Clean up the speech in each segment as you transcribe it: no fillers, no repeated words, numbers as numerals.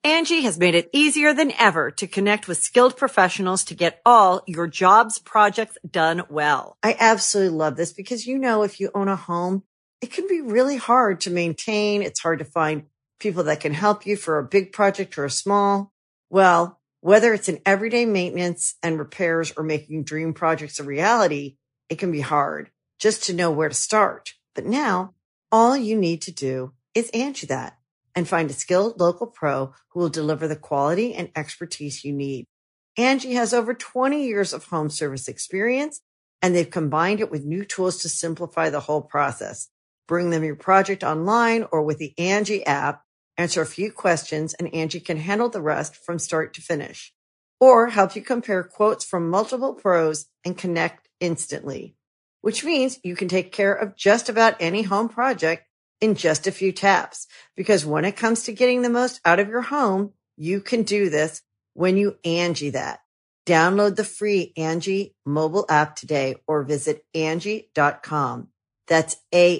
Angie has made it easier than ever to connect with skilled professionals to get all your jobs projects done well. I absolutely love this because, if you own a home, it can be really hard to maintain. It's hard to find people that can help you for a big project or a small. Well, whether it's in everyday maintenance and repairs or making dream projects a reality, it can be hard just to know where to start. But now all you need to do is Angie that and find a skilled local pro who will deliver the quality and expertise you need. Angie has over 20 years of home service experience, and they've combined it with new tools to simplify the whole process. Bring them your project online or with the Angie app, answer a few questions, and Angie can handle the rest from start to finish. Or help you compare quotes from multiple pros and connect instantly, which means you can take care of just about any home project in just a few taps. Because when it comes to getting the most out of your home, you can do this when you Angie that. Download the free Angie mobile app today or visit Angie.com. That's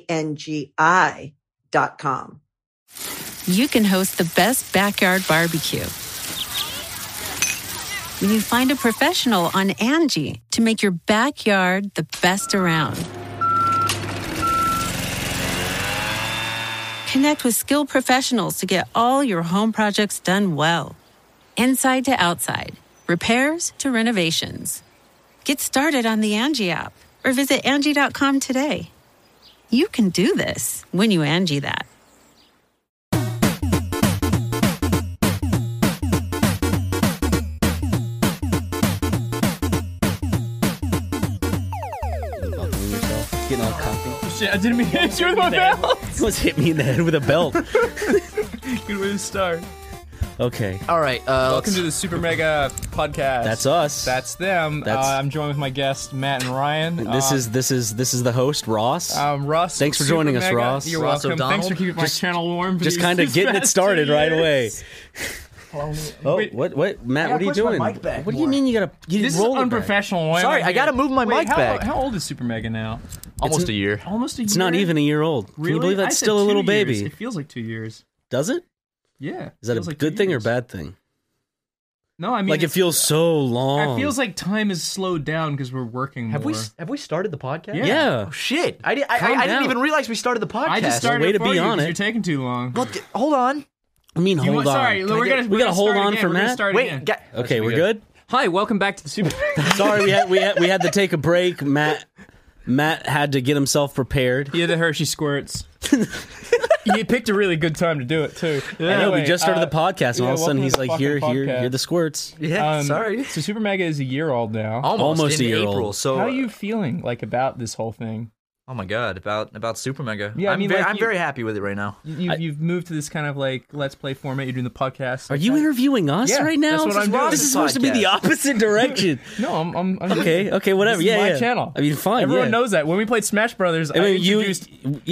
ANGI.com. You can host the best backyard barbecue when you find a professional on Angie to make your backyard the best around. Connect with skilled professionals to get all your home projects done well. Inside to outside, repairs to renovations. Get started on the Angie app or visit Angie.com today. You can do this when you Angie that. Getting all cocky. Shit, I didn't mean to hit you with my belt. Let's hit me in the head with a belt. Good way to start. Okay. All right. Welcome to the Super Mega Podcast. That's us. That's them. I'm joined with my guests Matt and Ryan. This is the host Ross. Ross. Thanks for joining us, Ross. You're Ross welcome. O'Donnell. Thanks for keeping my channel warm. Just kind of getting it started right away. Wait, what, Matt? What are you doing? What do you mean you gotta? This is unprofessional. Sorry, I gotta move my mic back. How old is Super Mega now? Almost a year. Almost a year. It's not even a year old. Really? Can you believe that's I said still a little 2 years. baby? It feels like 2 years. Does it? Yeah. Is that a good thing or bad thing? No, I mean, like it feels so long. It feels like time has slowed down because we're working more. Have we started the podcast? Yeah. Oh, shit! I didn't even realize we started the podcast. I just started way it to for be you on 'cause it. You're taking too long. Well, hold on. I mean, hold on. Sorry, we gotta hold on for Matt. Wait. Okay, we're good. Hi, welcome back to the Super. Sorry, we had to take a break. Matt had to get himself prepared. He had the Hershey squirts. He picked a really good time to do it too. I know, we just started the podcast, and all of a sudden he's like, "Here are the squirts." Yeah, sorry. So Super Mega is a year old now. Almost in a year April. old. So how are you feeling about this whole thing? Oh my god, about Super Mega. Yeah, I'm very happy with it right now. You've moved to this kind of like let's play format. You're doing the podcast. Are you interviewing us right now? That's what I'm doing. This is supposed to be the opposite direction. No, I'm okay, whatever. This is my channel. I mean, fine. Everyone knows that. When we played Smash Brothers, I introduced.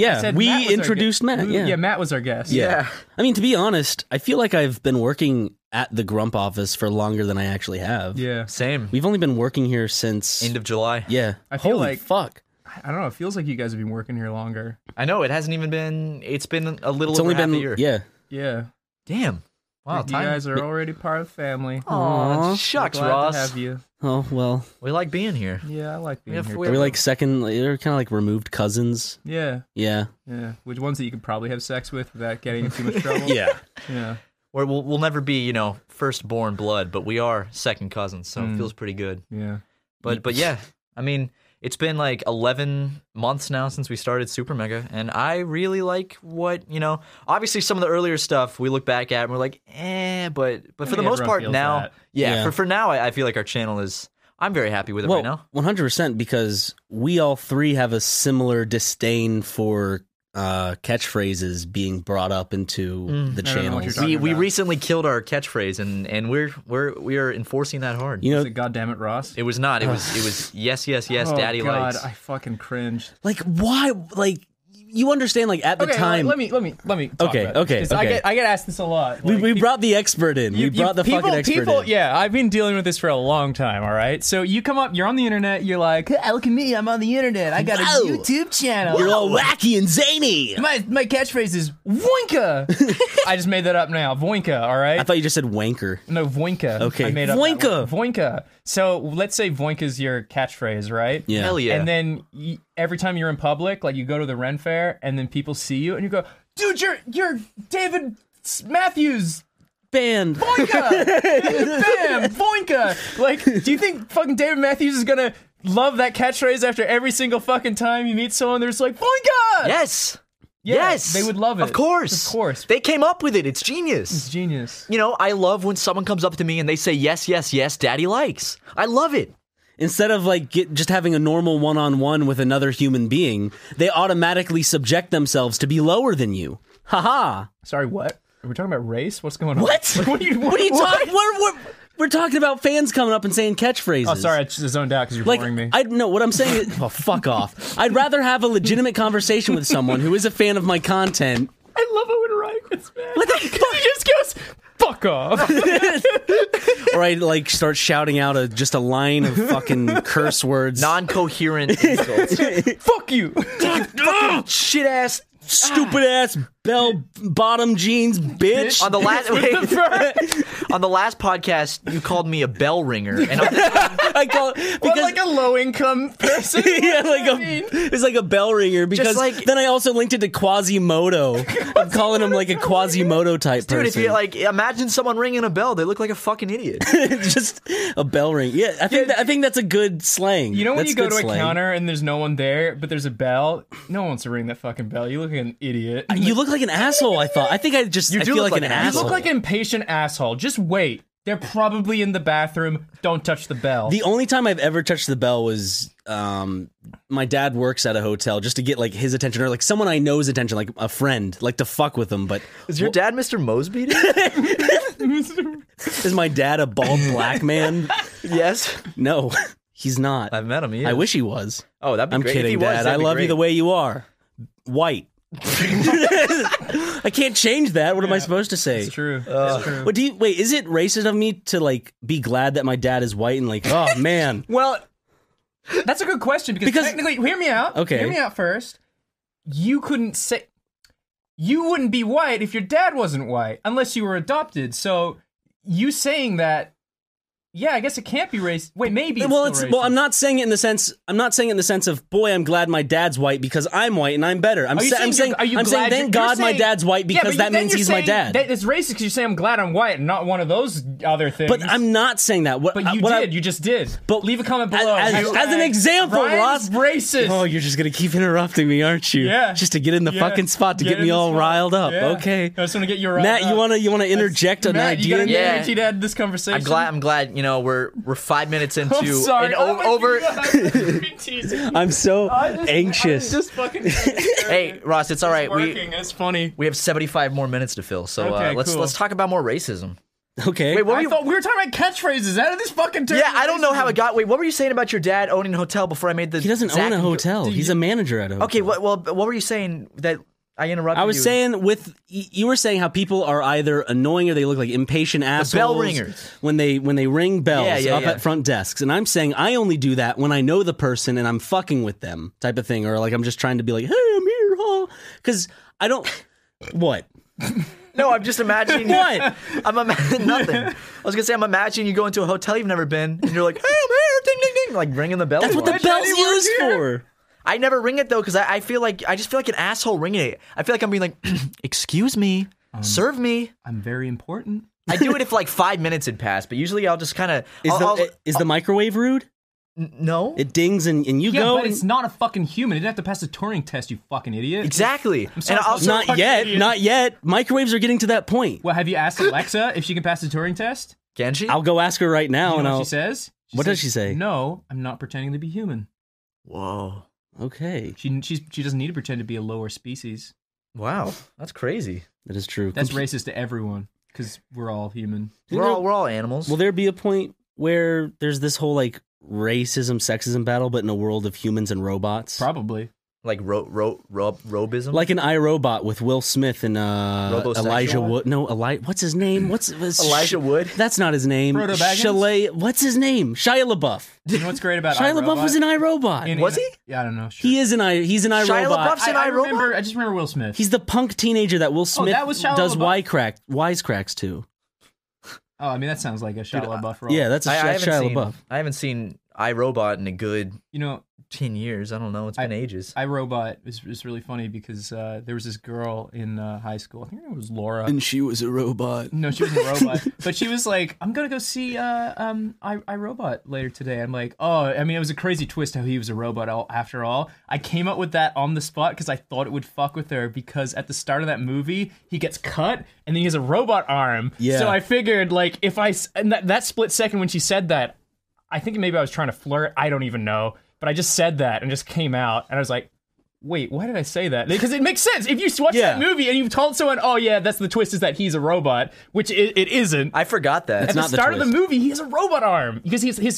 we introduced Matt. Yeah, Matt was our guest. Yeah. I mean, to be honest, I feel like I've been working at the Grump office for longer than I actually have. Yeah, same. We've only been working here since end of July. Yeah, I feel holy like fuck. I don't know. It feels like you guys have been working here longer. I know it hasn't even been. It's been a little. It's over only half been a year. Yeah. Damn. Wow. You guys are already part of the family. Aw, shucks, Glad Ross. to have you. Oh well. We like being here. Yeah, I like being here. Are we like second? They're kind of like removed cousins. Yeah. Yeah. Which ones that you could probably have sex with without getting in too much trouble? Yeah. Where we'll never be, firstborn blood, but we are second cousins, so it feels pretty good. Yeah. But yeah, I mean, it's been like 11 months now since we started Super Mega, and I really like what, obviously some of the earlier stuff we look back at and we're like, but for the most part now, for now, I feel like our channel is, I'm very happy with it right now. 100%, because we all three have a similar disdain for catchphrases being brought up into the channels. We recently killed our catchphrase, and we are enforcing that hard. Was it "God damn it, Ross"? It was not. It was yes, Oh, Daddy God, likes. I fucking cringed. Like, why? Like, you understand, like, at the time. Let me talk Okay, about okay, this, 'cause okay. I get asked this a lot. We Like, brought the expert in. We brought the fucking expert in. Yeah, I've been dealing with this for a long time, all right? So you come up, you're on the internet, you're like, hey, look at me, I'm on the internet. I got a Whoa. YouTube channel. You're all wacky and zany. My catchphrase is Voinka. I just made that up now. Voinka, all right? I thought you just said wanker. No, Voinka. Okay. I made up Voinka. that word. Voinka. So let's say Voinka's your catchphrase, right? Yeah. Hell yeah. And then every time you're in public, like you go to the Ren Fair, and then people see you, and you go, dude, you're David Matthews. Band. Voinka! Bam! Voinka! Like, do you think fucking David Matthews is gonna love that catchphrase after every single fucking time you meet someone that's like, Voinka! Yes. Yeah, Yes. they would love it. Of course. Of course. They came up with it. It's genius. It's genius. You know, I love when someone comes up to me and they say, yes, yes, yes, daddy likes. I love it. Instead of like just having a normal one-on-one with another human being, they automatically subject themselves to be lower than you. Haha. Sorry, what? Are we talking about race? What's going on? What? What are you talking? We're talking about fans coming up and saying catchphrases. Oh, sorry, I just zoned out because you're Like, boring me. I know what I'm saying. Is, oh, fuck off. I'd rather have a legitimate conversation with someone who is a fan of my content. I love it when Ryan gets mad. What the fuck? He just goes, fuck off. Or I like start shouting out just a line of fucking curse words. Non-coherent insults. Fuck you. Shit ass. Stupid ass bell bottom jeans bitch. On the last on the last podcast, you called me a bell ringer, and on this one, I call it Or because like a low income person. yeah, like it's like a bell ringer because like- then I also linked it to Quasimodo. I'm calling him like a Quasimodo type dude, person. if you like, imagine someone ringing a bell, they look like a fucking idiot. just a bell ring. Yeah, I think that's a good slang. You know when That's you go good to a slang. counter and there's no one there, but there's a bell? No one wants to ring that fucking bell. You look like an idiot. You look like an asshole. I thought. I think I just. I do feel look like like an an You asshole. look like an impatient asshole. Just wait. They're probably in the bathroom. Don't touch the bell. The only time I've ever touched the bell was my dad works at a hotel just to get like his attention or like someone I know's attention, like a friend, like to fuck with him. But Is your dad Mr. Mosby? is my dad a bald black man? Yes. No, he's not. I've met him. He I is. wish he was. Oh, that'd be I'm great. kidding, if he was, Dad. that'd I be love you great. the way you are. White. I can't change that. What am I supposed to say? It's true. It's true. What do you wait? Is it racist of me to like be glad that my dad is white and like, oh man? Well, that's a good question because technically, hear me out. Okay. Hear me out first. You couldn't say. You wouldn't be white if your dad wasn't white unless you were adopted. So you saying that. Yeah, I guess it can't be racist. Wait, maybe. I'm not saying it in the sense. I'm not saying it in the sense of, boy, I'm glad my dad's white because I'm white and I'm better. I'm saying thank God my dad's white because that means he's my dad. That it's racist because you say I'm glad I'm white and not one of those other things. But I'm not saying that. But you just did. But leave a comment below. As an example, Ryan's Ross. racist. Oh, you're just gonna keep interrupting me, aren't you? Yeah. Just to get in the fucking spot to get in me the all spot. riled up. Yeah. Okay. I just want to get you riled Matt, up. you wanna interject an Matt, you idea? got any Yeah. energy to add to this conversation? I'm glad. You know, we're 5 minutes into I'm sorry. an Oh my over. God, I've been teasing. I'm so I just anxious. fucking. Hey, Ross, it's all right. Working. It's funny. We have 75 more minutes to fill, so Okay, let's cool. talk about more racism. Okay. Wait, what were I you? thought we were talking about catchphrases. How did this fucking turn? Yeah, into I don't know how racism? it got. Wait, what were you saying about your dad owning a hotel before I made the? He doesn't Zach own a and- hotel. He's a manager at a hotel. Okay, what were you saying that I interrupted? I was you? saying you were saying how people are either annoying or they look like impatient assholes. bell ringers. when they ring bells Yeah, up yeah. at front desks, and I'm saying I only do that when I know the person and I'm fucking with them, type of thing, or like I'm just trying to be like, hey, I'm here, huh? Because I don't. What? No, I'm just imagining. What? I'm imagining nothing. I was gonna say I'm imagining you go into a hotel you've never been, and you're like, "Hey, I'm here!" Ding, ding, ding, like ringing the bell. That's what the bell's used for. I never ring it though because I just feel like an asshole ringing it. I feel like I'm being like, "Excuse me, serve me." I'm very important. I do it if like 5 minutes had passed, but usually I'll just kind of. Is the microwave rude? No. It dings and you Yeah, go. but it's not a fucking human. It didn't have to pass the Turing test, you fucking idiot. Exactly. sorry, And also, not yet. Not yet. Microwaves are getting to that point. Well, have you asked Alexa if she can pass the Turing test? can she? I'll go ask her right now, You and know I'll. what she says? What does she say? No, I'm not pretending to be human. Whoa. Okay, She doesn't need to pretend to be a lower species. Wow. That's crazy. that is true. That's racist to everyone because we're all human. We're all animals. Will there be a point where there's this whole like racism, sexism battle, but in a world of humans and robots? Probably. Like robism? Like an iRobot with Will Smith and Elijah Wood. No, what's his name? Elijah Wood? That's not his name. Frodo Baggins? What's his name? Shia LaBeouf. You know what's great about Shia iRobot? LaBeouf was in iRobot. Was he? Yeah, I don't know. Sure. He's in iRobot. Shia LaBeouf's in iRobot? I just remember Will Smith. He's the punk teenager that Will Smith that was Shia does LaBeouf? wisecracks to. Oh, I mean, that sounds like a Shia LaBeouf role. Yeah, that's Shia LaBeouf. I haven't seen iRobot in a good 10 years. I don't know. It's been ages. iRobot is really funny because there was this girl in high school. I think her name was Laura. And she was a robot. No, she wasn't a robot. But she was like, I'm going to go see iRobot later today. I'm like, oh, I mean, it was a crazy twist how he was a robot after all. I came up with that on the spot because I thought it would fuck with her because at the start of that movie, he gets cut and then he has a robot arm. Yeah. So I figured, like, that split second when she said that, I think maybe I was trying to flirt. I don't even know. But I just said that and just came out, and I was like, wait, why did I say that? Because it makes sense. If you watch that movie and you've told someone, oh yeah, that's the twist is that he's a robot, which it isn't. I forgot that. At the start of the movie, he has a robot arm because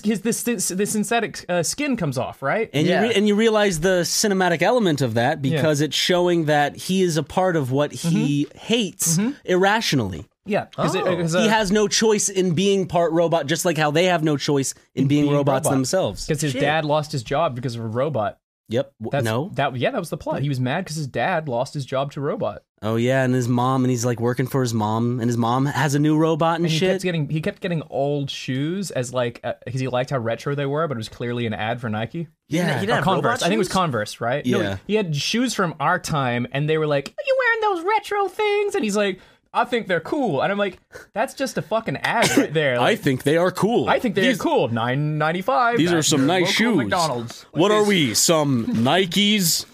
this synthetic skin comes off, right? And you realize the cinematic element of that because it's showing that he is a part of what he hates irrationally. Yeah, because he has no choice in being part robot, just like how they have no choice in being robots themselves. Because his dad lost his job because of a robot. Yep. That was the plot. He was mad because his dad lost his job to a robot. Oh yeah, and his mom, and he's like working for his mom, and his mom has a new robot and shit. He kept getting old shoes as like because he liked how retro they were, but it was clearly an ad for Nike. Yeah, he didn't have Converse. I think it was shoes? Converse, right? Yeah. No, he had shoes from our time, and they were like, "Are you wearing those retro things?" And he's like, I think they're cool. And I'm like, that's just a fucking ad right there. Like, I think they are cool. I think they're cool. $9.95. These are some nice shoes. McDonald's. What are we? Some Nikes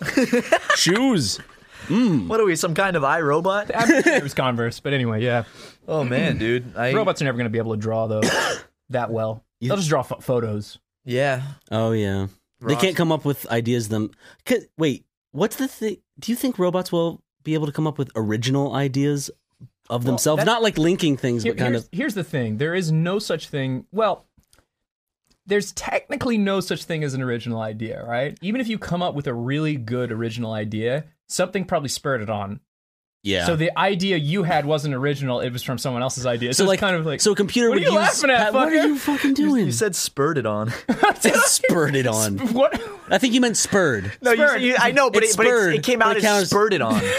shoes? What are we? Some kind of iRobot? It was Converse, but anyway, yeah. Oh man, dude. Robots are never going to be able to draw though that well. They'll just draw photos. Yeah. Oh yeah. They can't come up with ideas. Wait, what's the thing? Do you think robots will be able to come up with original ideas of themselves? Not like linking things, but kind of. Here's the thing. There is no such thing. Well, there's technically no such thing as an original idea, right? Even if you come up with a really good original idea, something probably spurred it on. Yeah. So the idea you had wasn't original; it was from someone else's idea. So like, it's kind of like, so a computer what would are you use. Laughing at, What are you fucking doing? You said spurred it on. Spurred it on. What? I think you meant spurred. No, I know, but it came out as spurred it on.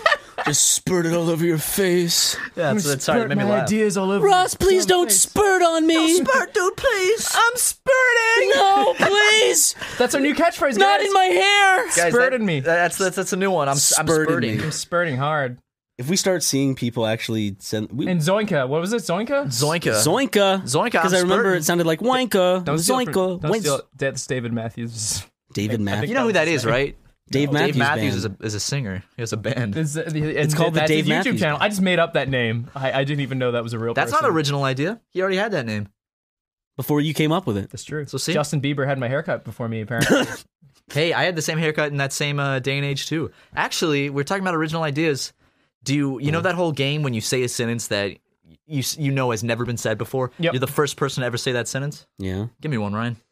Just spurt it all over your face. Yeah, that's sorry, it made me laugh. Ideas all over. Ross, please don't spurt on me. Don't spurt, dude, please. I'm spurting. No, please. That's our new catchphrase, guys. Not in my hair. Guys, spurted me. That's a new one. I'm spurting. I'm spurting hard. If we start seeing people actually send... And Zoinka. What was it? Zoinka? Zoinka. Because I remember it sounded like Wanka. Don't Zoinka. Don't steal it. That's David Matthews. David Matthews. You know who that is, right? Dave Matthews is a singer. He has a band. It's called the Dave his Matthews YouTube channel. Band. I just made up that name. I didn't even know that was a real That's person. not an original idea. He already had that name. Before you came up with it. That's true. So see? Justin Bieber had my haircut before me, apparently. Hey, I had the same haircut in that same day and age, too. Actually, we're talking about original ideas. Do you know that whole game when you say a sentence that you know has never been said before? Yep. You're the first person to ever say that sentence? Yeah. Give me one, Ryan.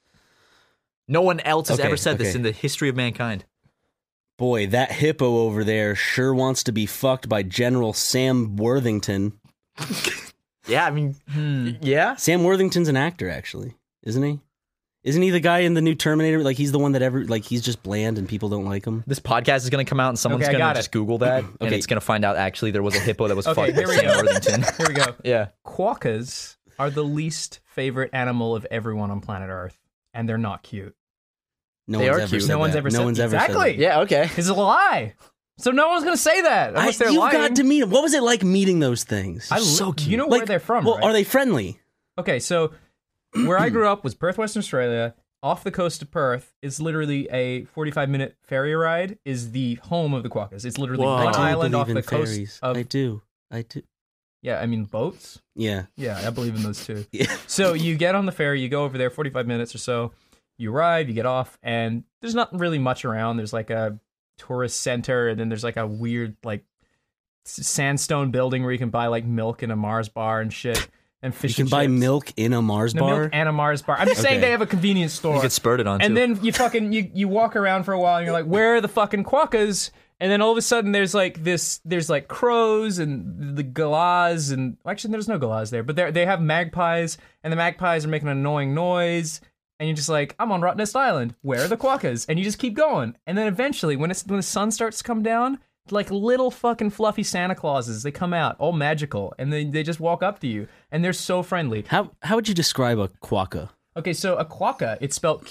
No one else has ever said this in the history of mankind. Boy, that hippo over there sure wants to be fucked by General Sam Worthington. Yeah, I mean, yeah. Sam Worthington's an actor, actually, isn't he? Isn't he the guy in the new Terminator? Like, he's the one that he's just bland and people don't like him. This podcast is going to come out and someone's going to just Google that and it's going to find out actually there was a hippo that was fucked by Sam Worthington. Here we go. Yeah. Quokkas are the least favorite animal of everyone on planet Earth, and they're not cute. No one's ever said that. Exactly. Yeah, okay. It's a lie. So no one's going to say that unless they're lying. You've got to meet them. What was it like meeting those things? So cute. You know where they're from, well, right? Are they friendly? Okay, so where I grew up was Perth, Western Australia. Off the coast of Perth is literally a 45-minute ferry ride is the home of the quokkas. It's literally one island off the coast of... I do. Yeah, I mean, boats? Yeah. Yeah, I believe in those too. Yeah. So you get on the ferry, you go over there 45 minutes or so, you arrive, you get off, and there's not really much around. There's like a tourist center, and then there's like a weird like sandstone building where you can buy like milk and a Mars bar and shit. and fish. You can and buy chips. milk in a Mars The bar. milk and a Mars bar. I'm just saying Okay. they have a convenience store. You get spurted on, and too. then you fucking you walk around for a while and you're like, where are the fucking quokkas? And then all of a sudden there's like crows and the galahs, and actually there's no galahs there, but they have magpies, and the magpies are making an annoying noise, and you're just like, I'm on Rottnest Island. Where are the quokkas? And you just keep going, and then eventually when the sun starts to come down, like little fucking fluffy Santa Clauses, they come out all magical, and they just walk up to you, and they're so friendly. How would you describe a quokka? Okay, so a quokka, it's spelled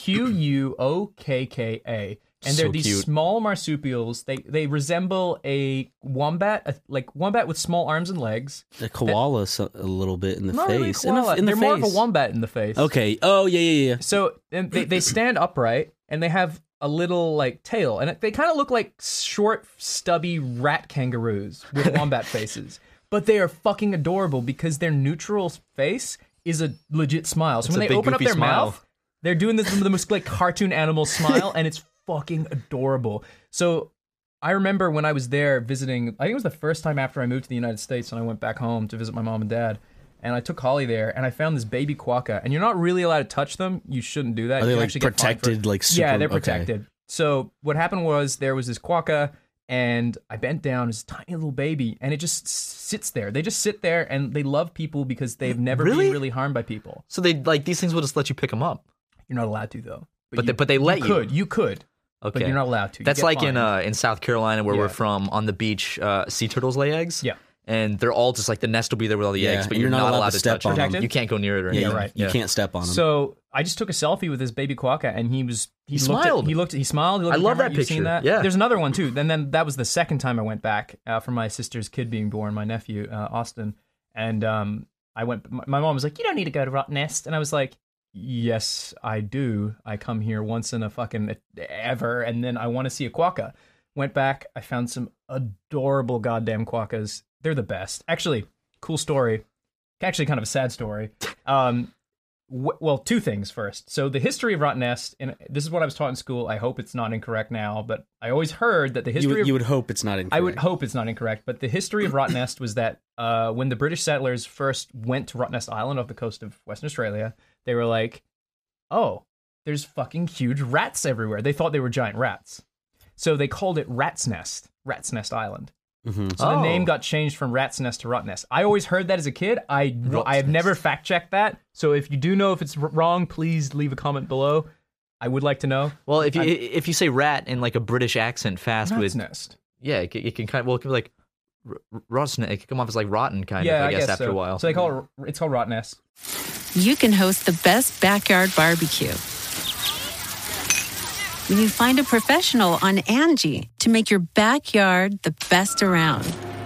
Quokka. And they're So these cute. small marsupials. They resemble a wombat, like wombat with small arms and legs. A koala a little bit in the Not really a face. koala. In the They're more of a face. wombat in the face. Okay. Oh, yeah. So and they stand upright, and they have a little like tail, and they kind of look like short, stubby rat kangaroos with wombat faces. But they are fucking adorable because their neutral face is a legit smile. So It's when a they big, open up goofy their smile. mouth, they're doing the most like cartoon animal smile, and it's fucking adorable. So I remember when I was there visiting, I think it was the first time after I moved to the United States, and I went back home to visit my mom and dad, and I took Holly there, and I found this baby quokka, and you're not really allowed to touch them. You shouldn't do that. Are they You can like actually get fined for- protected? Like super, yeah, they're okay. protected. So what happened was there was this quokka, and I bent down, this tiny little baby, and it just sits there. They just sit there, and they love people because they've never Really? been really harmed by people. So they like these things will just let you pick them up. You're not allowed to though. But they let you. You could. Okay. But you're not allowed to. You That's get like fined. in South Carolina where Yeah. we're from. On the beach, sea turtles lay eggs. Yeah. And they're all just like the nest will be there with all the Yeah, eggs, but and you're not allowed to step touch on them. them. You can't go near it or anything. Yeah, right. You can't step on them. So I just took a selfie with this baby quokka, and he smiled. He smiled. He smiled. He looked I at the love camera. that You've seen picture. that? Yeah. There's another one too. Then that was the second time I went back for my sister's kid being born, my nephew Austin, and I went. My mom was like, "You don't need to go to Rottnest," and I was like, "Yes, I do. I come here once in a fucking ever, and then I want to see a quokka." Went back. I found some adorable goddamn quokkas. They're the best. Actually, cool story. Actually, kind of a sad story. Well, two things first. So the history of Rottnest, and this is what I was taught in school. I hope it's not incorrect now, but I always heard that the history you would hope it's not incorrect. I would hope it's not incorrect, but the history of Rottnest was that when the British settlers first went to Rottnest Island off the coast of Western Australia, they were like, oh, there's fucking huge rats everywhere. They thought they were giant rats. So they called it Rat's Nest Island. Mhm. So the name got changed from Rat's Nest to Rottnest. I always heard that as a kid. I have never fact checked that. So if you do know if it's wrong, please leave a comment below. I would like to know. Well, if you say rat in like a British accent fast Rat's with Nest. yeah, it can kind of, well, it can be like rotten. It can come off as like rotten kind Yeah, of. I guess after so. a while. So they call it's called Rottnest. You can host the best backyard barbecue when you find a professional on Angie to make your backyard the best around.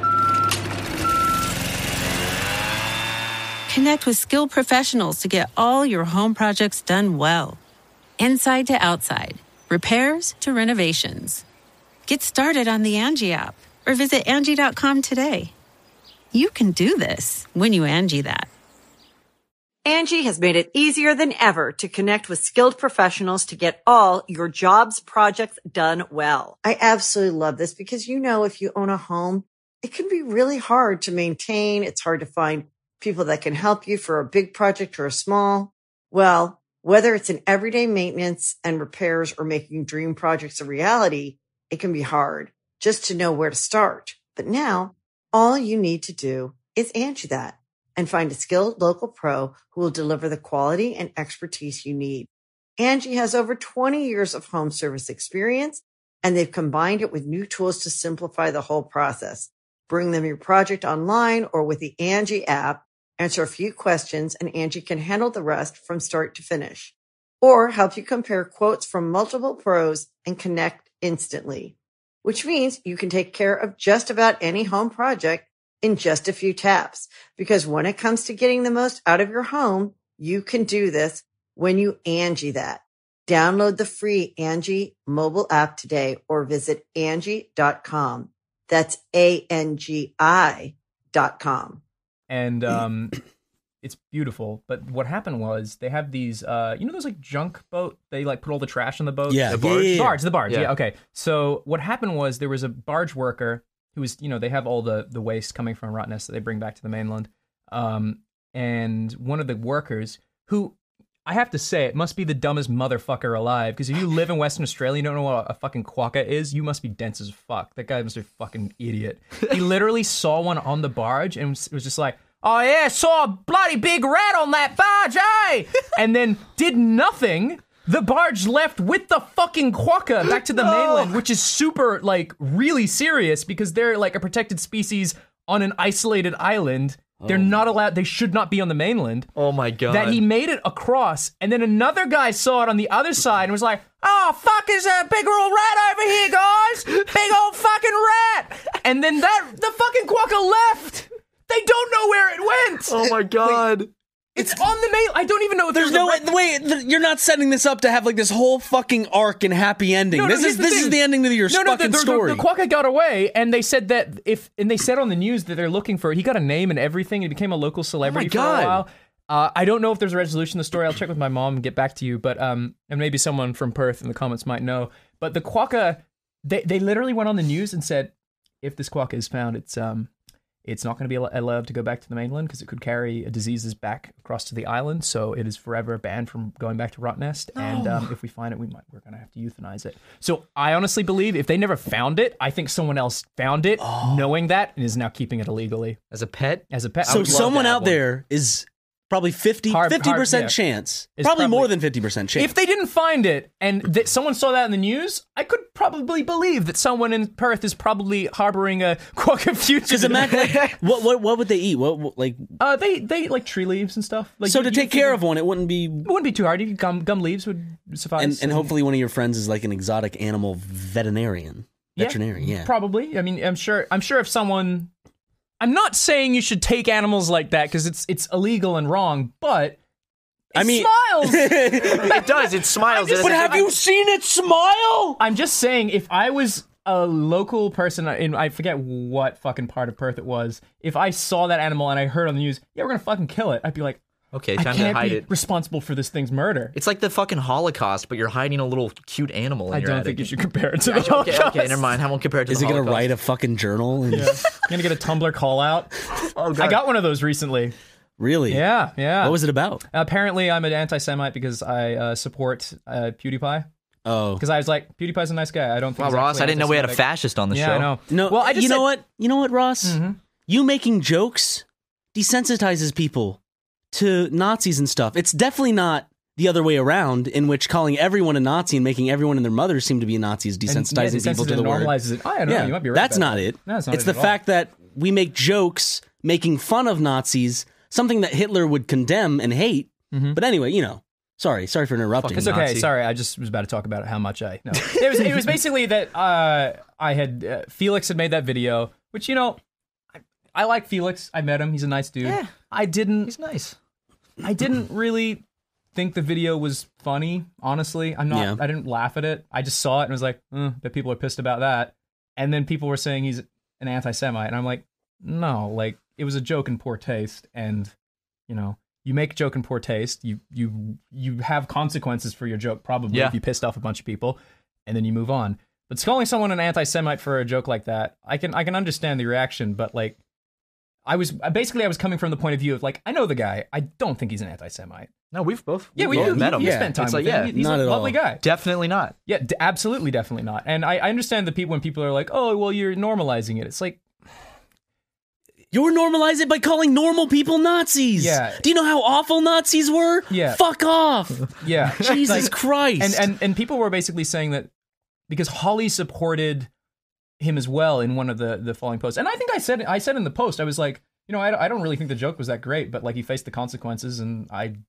Connect with skilled professionals to get all your home projects done well. Inside to outside, repairs to renovations. Get started on the Angie app or visit Angie.com today. You can do this when you Angie that. Angie has made it easier than ever to connect with skilled professionals to get all your jobs projects done well. I absolutely love this because, you know, if you own a home, it can be really hard to maintain. It's hard to find people that can help you for a big project or a small. Well, whether it's in everyday maintenance and repairs or making dream projects a reality, it can be hard just to know where to start. But now all you need to do is Angie that and find a skilled local pro who will deliver the quality and expertise you need. Angie has over 20 years of home service experience, and they've combined it with new tools to simplify the whole process. Bring them your project online or with the Angie app, answer a few questions, and Angie can handle the rest from start to finish. Or help you compare quotes from multiple pros and connect instantly, which means you can take care of just about any home project in just a few taps. Because when it comes to getting the most out of your home, you can do this when you Angie that. Download the free Angie mobile app today or visit Angie.com. That's ANGI.com. And it's beautiful. But what happened was they have these, those like junk boat, they like put all the trash in the boat? Yeah, The yeah, yeah, yeah. The barge. Yeah. Yeah, okay. So what happened was there was a barge worker who was, they have all the waste coming from Rottnest that they bring back to the mainland. and one of the workers, who I have to say, it must be the dumbest motherfucker alive, because if you live in Western Australia and you don't know what a fucking quokka is, you must be dense as fuck. That guy must be a fucking idiot. He literally saw one on the barge and was just like, oh yeah, saw a bloody big rat on that barge, eh? And then did nothing. The barge left with the fucking quokka back to the mainland, which is super, like, really serious, because they're like a protected species on an isolated island. They're not allowed, they should not be on the mainland. Oh my God. That he made it across, and then another guy saw it on the other side and was like, oh, fuck, is a big old rat over here, guys? Big old fucking rat! And then the fucking quokka left! They don't know where it went! Oh my God. It's on the mail. I don't even know if There's no way. You're not setting this up to have like this whole fucking arc and happy ending. No, this is the ending to your fucking story. The quokka got away, and they said that they said on the news that they're looking for it. He got a name and everything. He became a local celebrity for a while. I don't know if there's a resolution to the story. I'll check with my mom and get back to you. But and maybe someone from Perth in the comments might know. But the quokka, they literally went on the news and said, if this quokka is found, it's not going to be allowed to go back to the mainland because it could carry diseases back across to the island. So it is forever banned from going back to Rottnest. And if we find it, we're going to have to euthanize it. So I honestly believe if they never found it, I think someone else found it, knowing that, and is now keeping it illegally. As a pet? As a pet. So someone out there is probably 50% chance. Probably more than 50% chance. If they didn't find it and someone saw that in the news, I could probably believe that someone in Perth is probably harboring a quokka fugitive. Like, what would they eat? What like? They like tree leaves and stuff. Like, so to take care of one, it wouldn't be too hard. Gum leaves would suffice. And hopefully one of your friends is like an exotic animal veterinarian. Yeah. Probably. I mean, I'm sure if someone. I'm not saying you should take animals like that because it's illegal and wrong, but it smiles. It does. It smiles. But have you seen it smile? I'm just saying, if I was a local person in, I forget what fucking part of Perth it was, if I saw that animal and I heard on the news, yeah, we're gonna fucking kill it, I'd be like, okay, time I can't to hide be it. responsible for this thing's murder. It's like the fucking Holocaust, but you're hiding a little cute animal in I your don't attic. think you should compare it to the Holocaust. Okay, never mind. I won't compare it to Is the he Holocaust. gonna write a fucking journal? And Yeah. You're gonna get a Tumblr call out. Oh, God. I got one of those recently. Really? Yeah. What was it about? Apparently, I'm an anti-Semite because I support PewDiePie. Oh, Because I was like, PewDiePie's a nice guy. I don't think. Wow, he's Ross, actually I didn't know we had a anti-Semitic. fascist on the Yeah, show. I know. no. Well, I just you know said- what? You know what, Ross? Mm-hmm. You making jokes desensitizes people to Nazis and stuff. It's definitely not the other way around, in which calling everyone a Nazi and making everyone and their mother seem to be Nazis desensitizing people to the word. Normalizes it. I don't know. You might be right. That's about not that. it. No, it's not it's it the at all. fact that we make jokes making fun of Nazis, something that Hitler would condemn and hate. But anyway, sorry for interrupting. It's okay. Nazi. Sorry, I just was about to talk about how much I know. It was basically that I had Felix had made that video, which I like Felix. I met him. He's a nice dude. Yeah. He's nice. I didn't really think the video was funny. Honestly, I didn't laugh at it. I just saw it and was like, that people are pissed about that. And then people were saying he's an anti-Semite, and I'm like, no, like it was a joke in poor taste, and you make a joke in poor taste. You have consequences for your joke, probably, if you pissed off a bunch of people, and then you move on. But calling someone an anti-Semite for a joke like that, I can understand the reaction, but like, I was coming from the point of view of like, I know the guy. I don't think he's an anti-Semite. No, we've both met him. Yeah. Spent time It's with like, him. yeah, He's not a at lovely all. guy. Definitely not. Yeah, absolutely, definitely not. And I understand when people are like, oh, well, you're normalizing it. It's like, You're normalizing it by calling normal people Nazis. Yeah. Do you know how awful Nazis were? Yeah. Fuck off. yeah. Jesus Like, Christ. And people were basically saying that because Holly supported him as well in one of the following posts. And I think I said in the post, I was like, I don't really think the joke was that great, but like he faced the consequences, and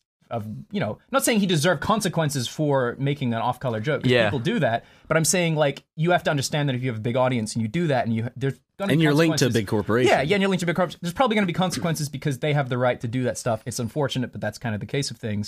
not saying he deserved consequences for making an off-color joke. 'Cause people do that, but I'm saying like you have to understand that if you have a big audience and you do that, and there's going to be you're linked to a consequences. big corporation. Yeah, and you're linked to a big corporation. There's probably going to be consequences because they have the right to do that stuff. It's unfortunate, but that's kind of the case of things.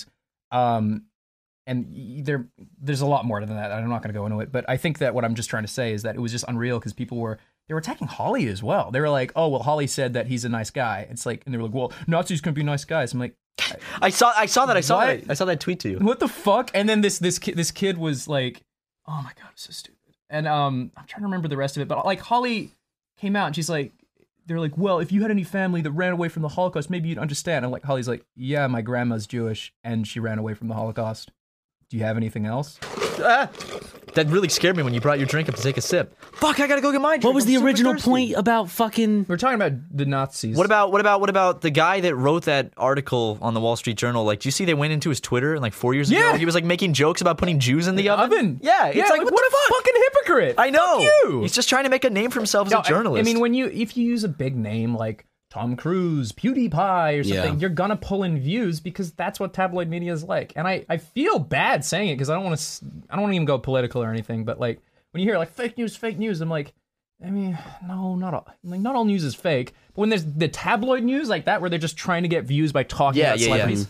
And there's a lot more than that. I'm not going to go into it, but I think that what I'm just trying to say is that it was just unreal because people were attacking Holly as well. They were like, "Oh, well, Holly said that he's a nice guy." It's like, and they were like, "Well, Nazis can be nice guys." I'm like, I saw that. I saw What? that tweet to you. "What the fuck?" And then this kid was like, "Oh my god, it's so stupid." And I'm trying to remember the rest of it, but like Holly came out and she's like, they're like, well, if you had any family that ran away from the Holocaust, maybe you'd understand. I'm like, Holly's like, yeah, my grandma's Jewish and she ran away from the Holocaust. Do you have anything else? That really scared me when you brought your drink up to take a sip. Fuck, I gotta go get my drink. What was I'm the super original thirsty. point about fucking? We're talking about the Nazis. What about the guy that wrote that article on the Wall Street Journal? Like, do you see they went into his Twitter and like 4 years ago he was like making jokes about putting Jews in the oven? Yeah, it's like what a the fuck? fucking hypocrite. I know. Fuck you. He's just trying to make a name for himself as a journalist. I mean, if you use a big name like Tom Cruise, PewDiePie, or something, you're gonna pull in views because that's what tabloid media is like. And I feel bad saying it because I don't want to even go political or anything. But like when you hear like fake news, I'm like, I mean, no, not all news is fake. But when there's the tabloid news like that, where they're just trying to get views by talking about celebrities,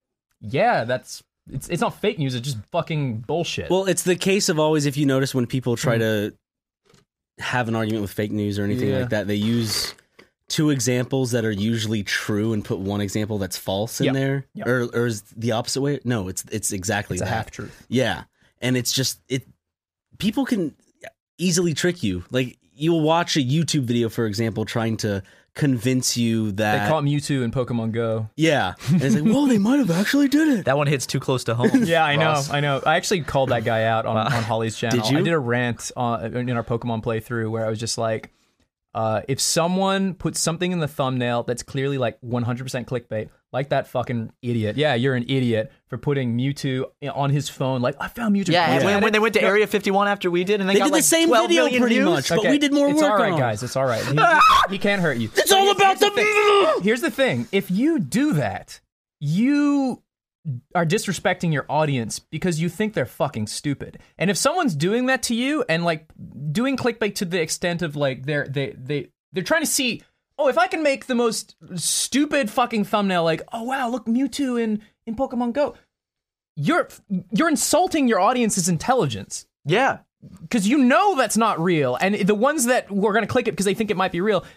it's not fake news. It's just fucking bullshit. Well, it's the case of always, if you notice, when people try to have an argument with fake news or anything like that, they use two examples that are usually true and put one example that's false in there, or is the opposite way? No, it's exactly that. A half truth. Yeah, and it's just people can easily trick you. Like, you'll watch a YouTube video, for example, trying to convince you that they call it Mewtwo in Pokemon Go. Yeah, and it's like, well, they might have actually did it. That one hits too close to home. Yeah, I know. I actually called that guy out on Holly's channel. Did you? I did a rant in our Pokemon playthrough where I was just like, if someone puts something in the thumbnail that's clearly like 100% clickbait, like that fucking idiot. Yeah, you're an idiot for putting Mewtwo on his phone. Like, I found Mewtwo. Yeah, when they went to Area 51 after we did, and they got did like the same 12 video million pretty views. much, but we did more it's work all right, on it. guys. It's all right. He can't hurt you. It's all about Here's the thing. If you do that, you are disrespecting your audience because you think they're fucking stupid. And if someone's doing that to you and like doing clickbait to the extent of like they're trying to see, oh, if I can make the most stupid fucking thumbnail, like, oh wow, look, Mewtwo in Pokemon Go, you're insulting your audience's intelligence. Yeah, because you know that's not real, and the ones that were going to click it because they think it might be real.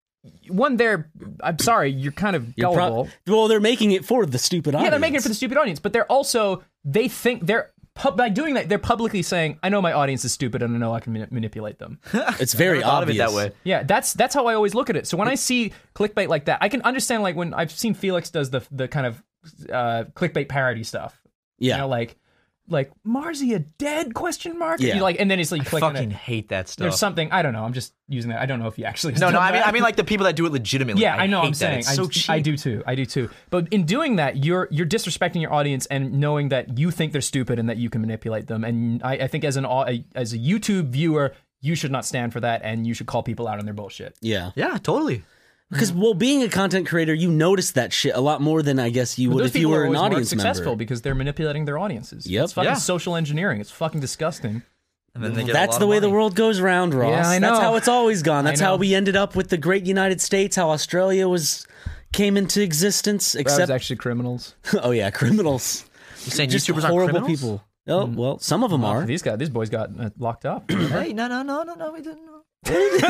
I'm sorry, you're kind of gullible. Well, they're making it for the stupid audience. Yeah, they're making it for the stupid audience, but they think by doing that, they're publicly saying, I know my audience is stupid and I know I can manipulate them. It's very obvious that way. Yeah, that's how I always look at it. So when I see clickbait like that, I can understand, like when I've seen Felix does the kind of clickbait parody stuff. Yeah. You know, like Marzia dead ? Yeah. You like, and then it's like I clicking fucking it. hate that stuff. There's something, I don't know. I'm just using that. I don't know if he actually has No, done that. I mean like the people that do it legitimately. Yeah, I know. hate I'm that. saying It's so cheap. I do too. But in doing that, you're disrespecting your audience and knowing that you think they're stupid and that you can manipulate them. And I think as a YouTube viewer, you should not stand for that, and you should call people out on their bullshit. Yeah. Yeah, totally. Because, well, being a content creator, you notice that shit a lot more than I guess you would Those if you people were are an always more audience successful member. because they're manipulating their audiences. Yep. It's fucking Yeah. social engineering. It's fucking disgusting. And then they get That's the way the world goes round, Ross. Yeah, I know. That's how it's always gone. I That's know. how we ended up with the great United States, how Australia came into existence. That Except, was actually criminals. oh yeah, criminals. You're saying Just YouTubers horrible aren't criminals? people. Oh, well, some of them are. These boys got locked up. Hey, no, we didn't know. What are you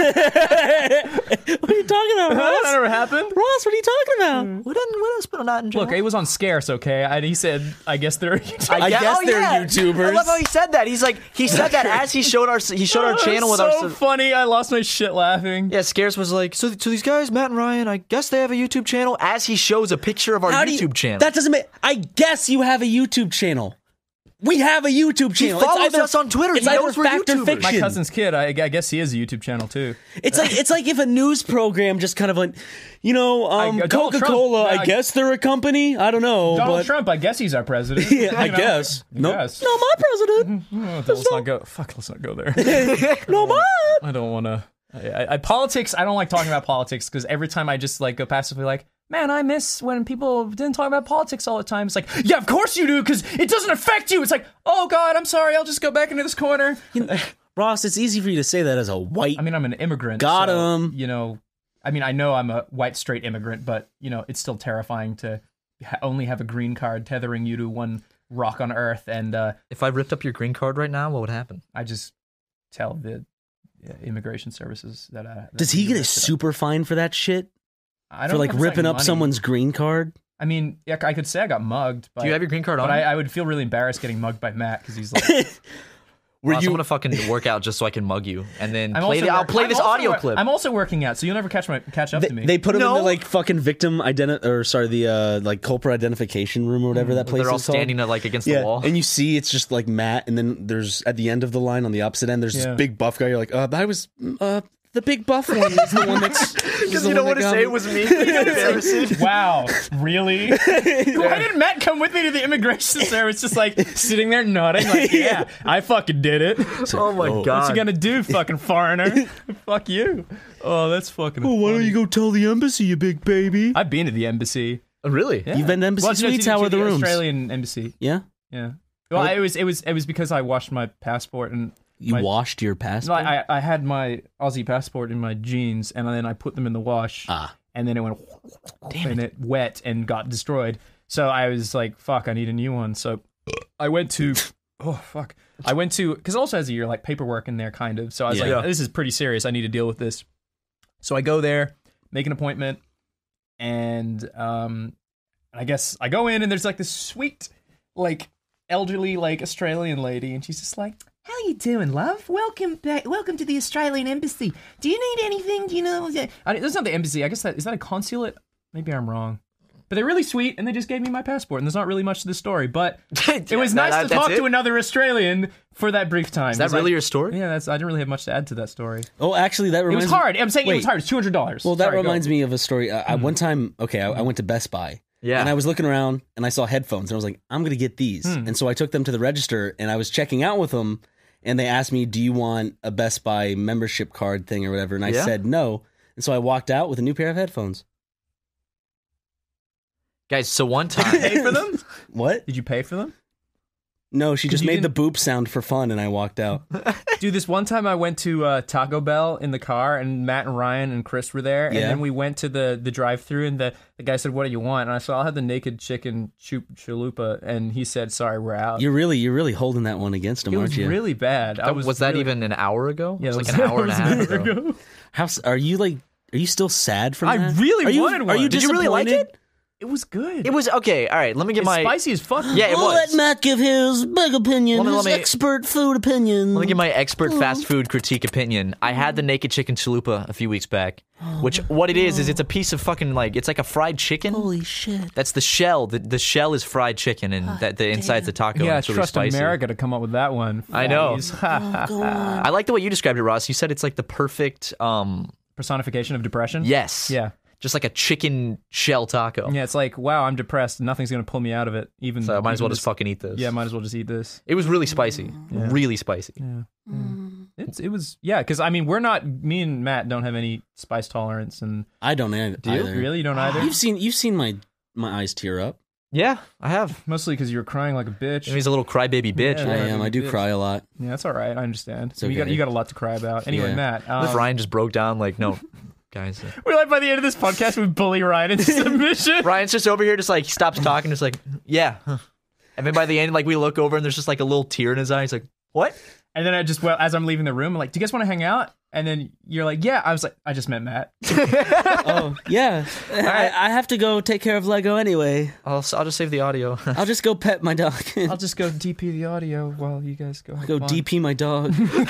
talking about, Ross? That never happened. Ross, what are you talking about? We didn't spit on that in jail. Look, it was on Scarce, okay? And he said, I guess they're... I guess they're YouTubers. I love how he said that. He said that as he showed our channel with so our. funny. I lost my shit laughing. Yeah, Scarce was like, so these guys, Matt and Ryan, I guess they have a YouTube channel. As he shows a picture of our YouTube channel. That doesn't make. I guess you have a YouTube channel. We have a YouTube channel. He follows us on Twitter. It's He either knows we're fact or YouTubers. fiction. My cousin's kid, I guess he has a YouTube channel too. It's like if a news program just kind of like, Donald Coca-Cola. Trump, I guess they're a company. I don't know, Donald but Trump, I guess he's our president. yeah, I You know? guess. No, Yes. not my president. Let's not go. Fuck, let's not go there. No, mine. I don't want to. Politics. I don't like talking about politics because every time I just like go passively like, man, I miss when people didn't talk about politics all the time. It's like, yeah, of course you do because it doesn't affect you. It's like, oh God, I'm sorry. I'll just go back into this corner. Ross, it's easy for you to say that as a white. I mean, I'm an immigrant. Got so, him. I know I'm a white straight immigrant, but it's still terrifying to only have a green card tethering you to one rock on earth. And If I ripped up your green card right now, what would happen? I just tell the immigration services that. Does he get a super fine for that shit? I For don't like know if it's ripping up money. someone's green card? I mean, yeah, I could say I got mugged. But, Do you have your green card on? But I would feel really embarrassed getting mugged by Matt because he's like, I'm gonna fucking work out just so I can mug you, and then I'll play I'm this also audio clip. I'm also working out, so you'll never catch up to me. They put them in No. the like fucking victim the like culprit identification room or whatever that place They're all is called. standing like against the wall. And you see it's just like Matt, and then there's at the end of the line on the opposite end, there's Yeah. this big buff guy. You're like, I was the big buff one is the one that's Because you don't want to say it was me. Embarrassing. Wow, really? Why didn't Matt come with me to the immigration service? Just like sitting there nodding, like, yeah, I fucking did it. Oh my god! What you gonna do, fucking foreigner? Fuck you. Oh, that's fucking. why don't funny. you go tell the embassy, you big baby? I've been to the embassy. Really? Yeah. You've been to embassy suites? How are the rooms? Australian embassy. Yeah, Yeah. Well, it was because I washed my passport and you washed your passport. I had my Aussie passport in my jeans and then I put them in the wash. And then it went and it wet and got destroyed. So I was like, fuck, I need a new one. So I went to because it also has your like paperwork in there kind of. So I was like, this is pretty serious. I need to deal with this. So I go there, make an appointment, and I guess I go in and there's like this sweet, like elderly, like Australian lady, and she's just like, "How you doing, love? Welcome back. Welcome to the Australian Embassy. Do you need anything? Do you know?" That's not the embassy. I guess is that a consulate? Maybe I'm wrong. But they're really sweet, and they just gave me my passport, and there's not really much to the story. But it was nice to talk to another Australian for that brief time. Is that really your story? Yeah, I didn't really have much to add to that story. Oh, actually, that reminds It was hard. I'm saying it was hard. It's $200. Well, that reminds me of a story. One time, I went to Best Buy. Yeah. And I was looking around, and I saw headphones, and I was like, I'm going to get these. And so I took them to the register, and I was checking out with them, and they asked me, do you want a Best Buy membership card thing or whatever? And I said no. And so I walked out with a new pair of headphones. Guys, so one time... Did you pay for them? What? Did you pay for them? No, she just you made the boop sound for fun, and I walked out. Dude, this one time I went to Taco Bell in the car, and Matt and Ryan and Chris were there, and then we went to the drive-thru, and the guy said, "What do you want?" And I said, "I'll have the naked chicken chalupa," and he said, "Sorry, we're out." You're really holding that one against him, It aren't was you? really bad. Was that even an hour ago? Yeah, it was like an hour and a half ago. Are you still sad from I that? really wanted one. Are you Did you really like disappointed? it? It was good. It was okay. All right, let me get It's my spicy as fuck. Yeah, it was. Let Matt give his big opinion, Let his me- expert food opinion. Let me give my expert fast food critique opinion. I had the naked chicken chalupa a few weeks back, which what it is it's a piece of fucking like it's like a fried chicken. Holy shit. That's the shell. The shell is fried chicken, and that the inside's the taco. Yeah, and it's really trust spicy. America to come up with that one. I know. Fatties. I like the way you described it, Ross. You said it's like the perfect. Personification of depression? Yes. Yeah. Just like a chicken shell taco. Yeah, it's like, wow, I'm depressed. Nothing's going to pull me out of it. So I might as well just fucking eat this. Yeah, might as well just eat this. It was really spicy. Really spicy. It was, yeah, because I mean, me and Matt don't have any spice tolerance. And I don't either. do you? Really? You don't either? You've seen my eyes tear up. Yeah, I have. Mostly because you were crying like a bitch. He's a little crybaby bitch. Yeah. I am. I do bitch. cry a lot. Yeah, that's all right. I understand. okay. You got a lot to cry about. Anyway, Yeah. Matt. If Ryan just broke down, like, no, guys. We're like, by the end of this podcast, we bully Ryan into submission. Ryan's just over here, just like, he stops talking, just like, yeah. Huh. And then by the end, like, we look over and there's just like a little tear in his eye. He's like, what? And then as I'm leaving the room, I'm like, do you guys want to hang out? And then you're like, yeah. I was like, I just met Matt. Oh, yeah. I have to go take care of Lego anyway. I'll just save the audio. I'll just go pet my dog. I'll just go DP the audio while you guys go. Go DP my dog.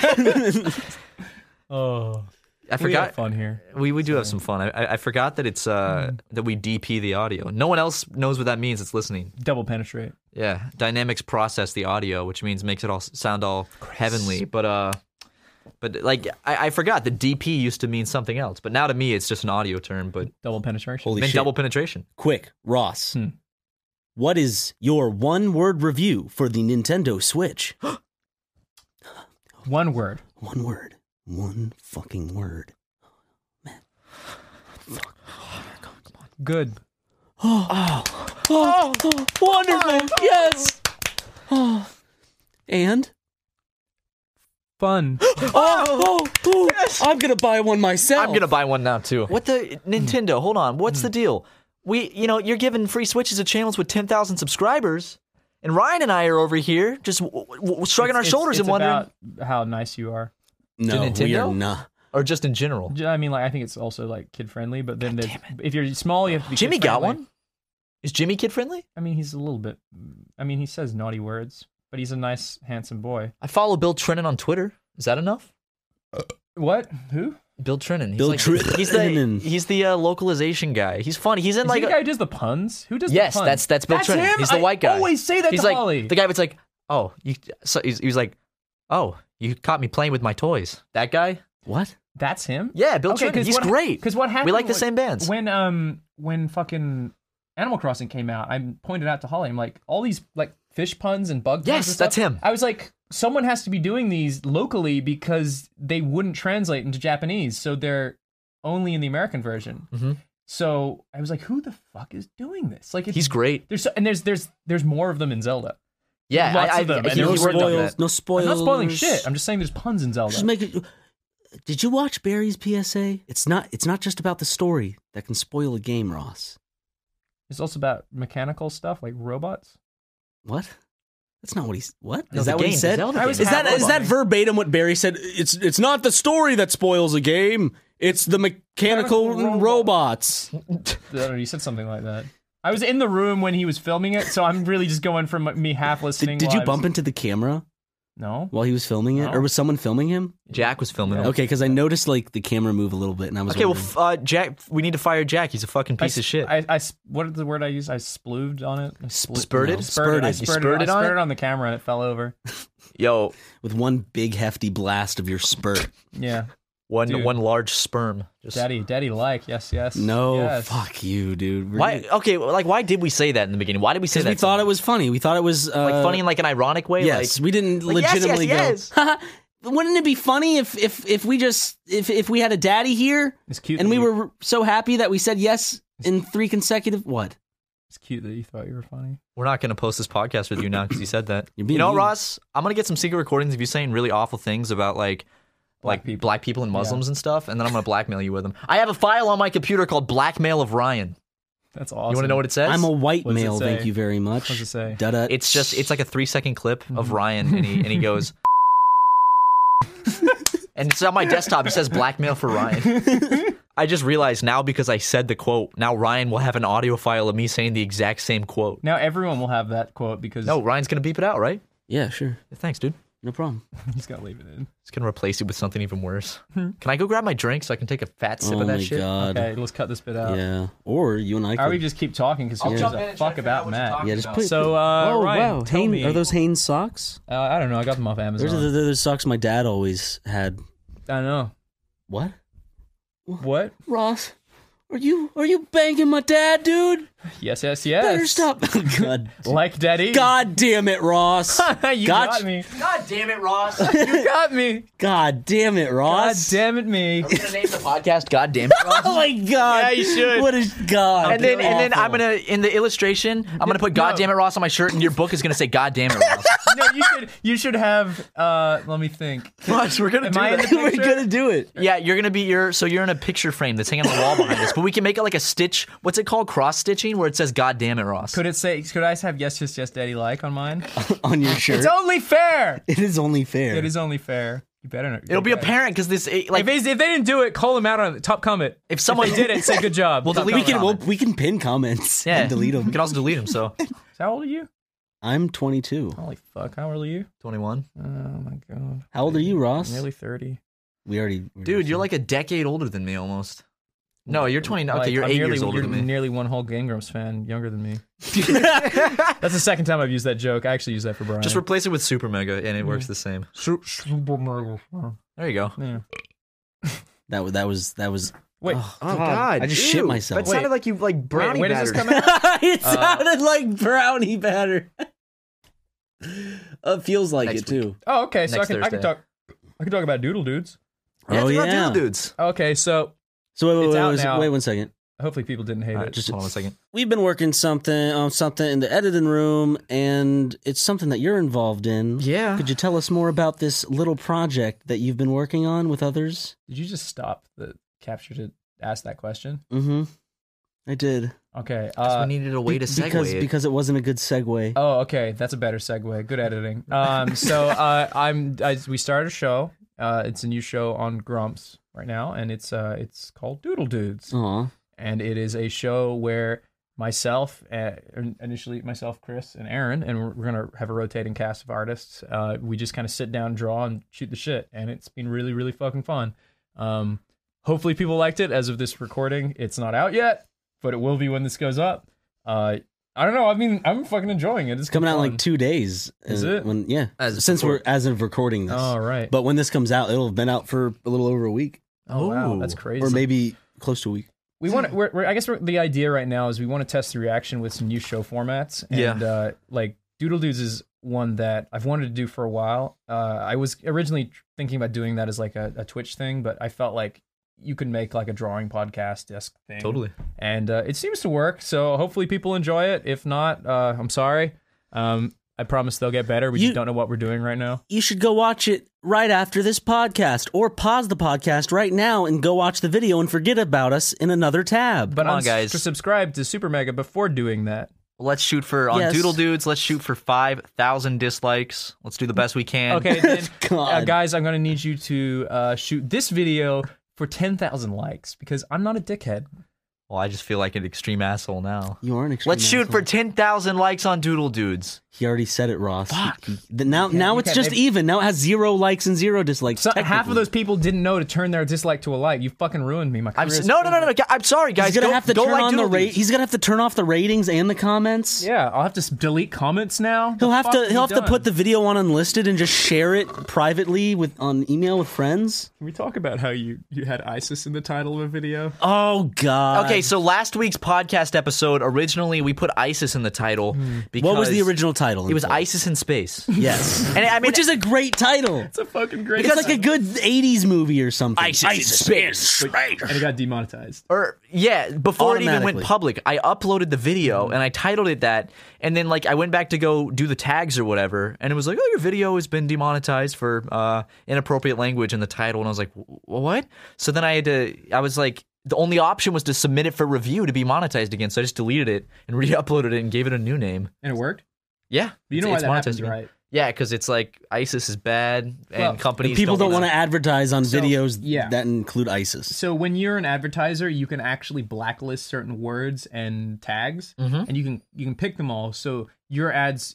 Oh, I we forgot. have fun here. We do have some fun. I forgot that it's that we DP the audio. No one else knows what that means. It's listening. Double penetrate. Yeah, Dynamics process the audio, which means makes it all sound all heavenly. But like I forgot the DP used to mean something else, but now to me it's just an audio term. But Double penetration. Holy then shit. double penetration. Quick, Ross. What is your one-word review for the Nintendo Switch? One word. One word. One fucking word. Good. Oh, wonderful. Yes. Oh. And? Fun. Yes. I'm going to buy one myself. I'm gonna buy one now too. What the Nintendo? Hold on. What's the deal? You're giving free Switches to channels with 10,000 subscribers, and Ryan and I are over here just shrugging our shoulders and wondering, about how nice you are. No, we Nintendo? are not. or just in general. I mean, like, I think it's also like kid friendly, but then if you're small, you have to be. Jimmy got kid-friendly. one. Is Jimmy kid friendly? I mean, he's a little bit. I mean, he says naughty words, but he's a nice, handsome boy. I follow Bill Trinan on Twitter. Is that enough? What? Who? Bill Trinan. He's Bill like, Trinan. He's the localization guy. He's funny. He's in Is like he the guy who does the puns? Who does yes, the puns? that's Bill Trinan. Him? He's the white guy. I always say that he's to like Holly. the guy that's like, oh, he was like, oh, you caught me playing with my toys. That guy. What? That's him? Yeah, Bill Okay, Trinan. He's great. Because what happened? We like the same bands. When fucking Animal Crossing came out, I pointed out to Holly, I'm like, all these like fish puns and bug puns Yes, and stuff, that's him. I was like, someone has to be doing these locally because they wouldn't translate into Japanese, so they're only in the American version. Mm-hmm. So I was like, who the fuck is doing this? Like, He's great. There's more of them in Zelda. Yeah, Lots of them, and he no worked on spoils. that. No spoilers. I'm not spoiling shit. I'm just saying there's puns in Zelda. Just make it. Did you watch Barry's PSA? It's not just about the story that can spoil a game, Ross. It's also about mechanical stuff like robots. What? That's not what he's. What No, is the that? What he game, said? the Zelda I was game. Is that verbatim what Barry said? It's not the story that spoils a game. It's the mechanical Mechanical robots. I don't know, you said something like that. I was in the room when he was filming it, so I'm really just going from me half listening. Did you while I bump was- into the camera No. while he was filming it, No. or was someone filming him? Jack was filming him. Okay, because I noticed like the camera move a little bit, and I was Okay, wondering. well, Jack, we need to fire Jack. He's a fucking piece of shit. What is the word I used? I splooved on it. Spurted? No. Spurted. I You spurted, spurted I on it? spurted on the camera and it fell over. Yo, with one big hefty blast of your spurt. Yeah. one Dude. large sperm. Just Daddy like. Yes. No, yes. fuck you, dude. why? Okay, like why did we say that in the beginning? Why did we say that? Because we thought it was funny. We thought it was like funny in like an ironic way. Yes, like, we didn't like, yes, legitimately yes, go. "Haha, wouldn't it be funny if we just if we had a daddy here It's cute. and that we you- were so happy that we said yes in 3 consecutive what? It's cute that you thought you were funny. we're not going to post this podcast with you now because you said that. You're being You know, mean. Ross, I'm going to get some secret recordings of you saying really awful things about like black people and Muslims and stuff, and then I'm going to blackmail you with them. I have a file on my computer called Blackmail of Ryan. That's awesome. You want to know what it says? I'm a white What does it male, say? thank you very much. What does it say? Da-da. It's like a 3-second clip of Ryan, and he goes, and it's on my desktop. It says blackmail for Ryan. I just realized now because I said the quote. Now Ryan will have an audio file of me saying the exact same quote. Now everyone will have that quote because No, Ryan's gonna beep it out, right? Yeah, sure. Yeah, thanks, dude. No problem. he's got to leave it in. It's gonna replace it with something even worse. Can I go grab my drink so I can take a fat sip Oh of that my shit? god. Okay, let's cut this bit out. Yeah. Or you and I Or could. we just keep talking because who gives a fuck about Matt? yeah, just put So, oh, Ryan, wow. tell me. Are those Hanes socks? I don't know. I got them off Amazon. Those are the socks my dad always had. I don't know. What? What? Ross, are you banging my dad, dude? Yes. Better stop. God. Like Daddy. God damn it, Ross. you Gotcha. got me. God damn it, Ross. You got me. God damn it, God Ross. damn it, me. Are we gonna name the podcast God damn it, Ross? Oh my god. Yeah, you should. What is God? And then I'm awful. gonna in the illustration I'm gonna put God damn it Ross on my shirt, and your book is gonna say God damn it Ross. No, you should have. Let me think. Ross, we're gonna Am do I in that. the We're picture? gonna do it. Yeah, you're gonna be you're in a picture frame that's hanging on the wall behind us, but we can make it like a stitch. What's it called? Cross stitching, where it says God damn it Ross. Could I have yes, Daddy like on mine? On your shirt. It's only fair. It is only fair. It is only fair. You better know. It'll be apparent because this like If they didn't do it, call them out on the top comment. if someone If they did it, say good job. We'll Top delete comment. we can pin comments yeah and delete We them. can also delete them. So How old are you? I'm 22. Holy fuck! How old are you? 21, Oh my god. How old are you, Ross? Nearly 30. dude, you're like a decade older than me almost. No, you're 20. Okay, Like, you're I'm 8 nearly, years older you're than me. nearly one whole Game Grumps fan, younger than me. That's the second time I've used that joke. I actually used that for Brian. Just replace it with Super Mega, and it works the same. Super Mario. There you go. Yeah. that was. Wait. Oh, God. I just shit myself. That sounded like you like brownie Wait, does this battered. come out? it sounded like brownie batter. It feels like Next it too. Oh, okay. So I Next can Thursday. talk about Doodle Dudes. Yeah, Oh it's about yeah. Doodle Dudes. Okay, so So It's out now. wait 1 second. hopefully people didn't hate it. Just Hold on a second. we've been working something in the editing room, and it's something that you're involved in. Yeah. Could you tell us more about this little project that you've been working on with others? Did you just stop the capture to ask that question? Mm-hmm. I did. Okay. 'Cause we needed a way to segue. because it wasn't a good segue. Oh, okay. That's a better segue. Good editing. We started a show. It's a new show on Grumps right now, and it's called Doodle Dudes, Aw. and it is a show where myself, initially myself, Chris, and Aaron, and we're gonna have a rotating cast of artists. We just kind of sit down, draw, and shoot the shit, and it's been really, really fucking fun. Hopefully people liked it. As of this recording, it's not out yet, but it will be when this goes up. I don't know. I mean, I'm fucking enjoying it. It's coming out fun. in like 2 days. Is it? We're as of recording this. Oh, right. But when this comes out, it'll have been out for a little over a week. Oh, wow. That's crazy. Or maybe close to a week. We want. I guess the idea right now is we want to test the reaction with some new show formats. And like Doodle Dudes is one that I've wanted to do for a while. I was originally thinking about doing that as like a Twitch thing, but I felt like you could make like a drawing podcast-esque thing. Totally. And it seems to work. So hopefully people enjoy it. If not, I'm sorry. I promise they'll get better. We just don't know what we're doing right now. You should go watch it right after this podcast, or pause the podcast right now and go watch the video and forget about us in another tab. But Come on, guys. Subscribe to Super Mega before doing that. Let's shoot for Doodle Dudes. Let's shoot for 5,000 dislikes. Let's do the best we can. Okay, then, guys, I'm going to need you to shoot this video for 10,000 likes because I'm not a dickhead. Well, I just feel like an extreme asshole now. You are an extreme Let's shoot asshole. for 10,000 likes on Doodle Dudes. He already said it, Ross. Fuck. Now it's just even. Now it has 0 likes and 0 dislikes. So half of those people didn't know to turn their dislike to a like. You fucking ruined me. My career. No. I'm sorry, guys. He's gonna have to don't turn like on Doodle the Dudes. He's gonna have to turn off the ratings and the comments. Yeah, I'll have to delete comments now. He'll have to put the video on unlisted and just share it privately on email with friends. Can we talk about how you had ISIS in the title of a video? Oh God. Okay, so last week's podcast episode, originally we put ISIS in the title because What was the original title? It was ISIS in Space. Yes. And I mean, which is a great title. It's a fucking great. It's like a good 80s movie or something. ISIS in Space. And it got demonetized. Or before it even went Automatically. public, I uploaded the video and I titled it that, and then like I went back to go do the tags or whatever, and it was like, oh, your video has been demonetized for inappropriate language in the title, and I was like, what? So then I was like, the only option was to submit it for review to be monetized again, so I just deleted it and re-uploaded it and gave it a new name. And it worked? Yeah. But you know why that happens, right? Yeah, because it's like ISIS is bad, and companies People don't want wanna- to advertise on videos yeah. that include ISIS. So when you're an advertiser, you can actually blacklist certain words and tags, and you can pick them all. So your ads,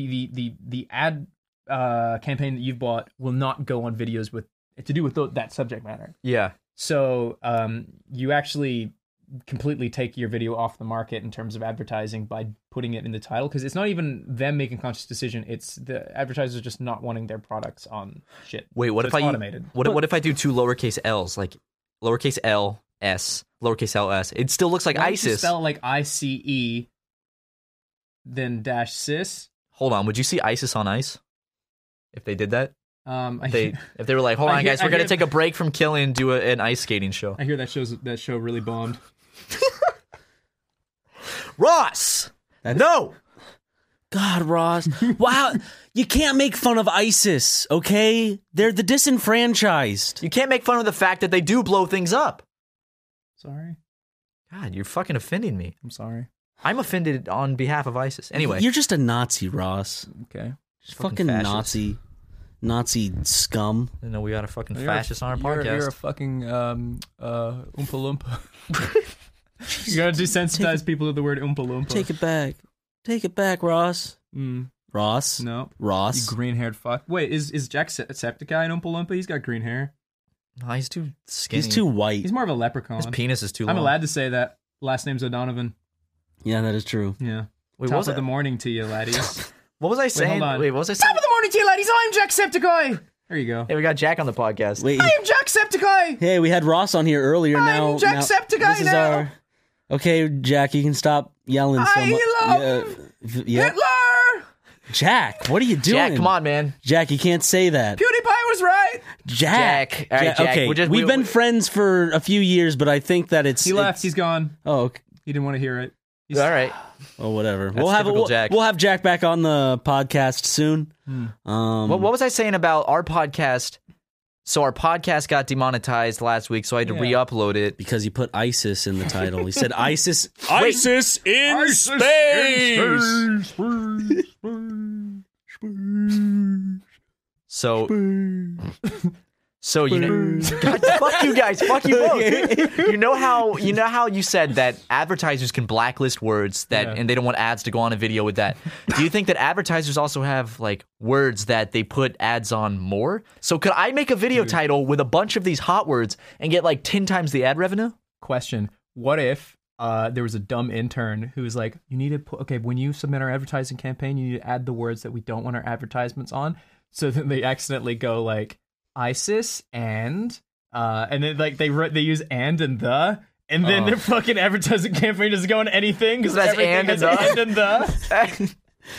the ad campaign that you've bought will not go on videos with to do with that subject matter. Yeah. So you actually completely take your video off the market in terms of advertising by putting it in the title, because it's not even them making a conscious decision, it's the advertisers just not wanting their products on shit. Wait, what So if it's I automated? What if I do 2 lowercase L's, like lowercase L S, lowercase L S? It still looks like Why don't you ISIS. spell like ICE then dash cis. Hold on, would you see ISIS on ice if they did that? I If they were like, hold I on, hear- guys, I we're gonna hear- take a break from killing and do an ice skating show. hear that show really bombed. Ross, no. God, Ross. Wow. You can't make fun of ISIS, okay? They're the disenfranchised. You can't make fun of the fact that they do blow things up. Sorry. God, you're fucking offending me. I'm sorry. I'm offended on behalf of ISIS. Anyway, You're just a Nazi, Ross. Okay. Fucking fascist. Nazi scum. I know we got a fucking fascist on our podcast. You're a fucking Oompa Loompa. You gotta desensitize people to the word Oompa Loompa. Take it back. Take it back, Ross. Ross? No. Ross? You green-haired fuck. Wait, is Jacksepticeye an Oompa Loompa? He's got green hair. No, he's too skinny. He's too white. He's more of a leprechaun. His penis is too long. I'm allowed to say that. Last name's O'Donovan. Yeah, that is true. Yeah. Wait, Top what was of it? the morning to you, laddies. What was I saying? hold on. Wait, what was I saying? Top of the morning to you, laddies. I'm Jacksepticeye. There you go. Hey, we got Jack on the podcast. Wait. I am Jacksepticeye. Hey, we had Ross on here earlier. I'm Jacksepticeye this is now. our... Okay, Jack, you can stop yelling so much. I love Hitler. Jack, what are you doing? Jack, come on, man. Jack, you can't say that. PewDiePie was right. Jack. All right, Jack, Okay, we've been friends for a few years, but I think that it's... He left. it's- He's gone. Oh, okay. He didn't want to hear it. He's, All right. Oh, whatever. typical Jack. We'll have Jack back on the podcast soon. What was I saying about our podcast? So our podcast got demonetized last week, so I had to re-upload it. Because he put ISIS in the title. He said ISIS. Wait. ISIS in space. So So you know, God, fuck you guys, fuck you both. You know how you said that advertisers can blacklist words and they don't want ads to go on a video with that. Do you think that advertisers also have like words that they put ads on more? So could I make a video title with a bunch of these hot words and get like 10 times the ad revenue? Question: what if there was a dumb intern who was like, you need to put, when you submit our advertising campaign, you need to add the words that we don't want our advertisements on. So then they accidentally go like ISIS and then like they use and the, and then their fucking advertising campaign doesn't go on anything because that's everything has and the.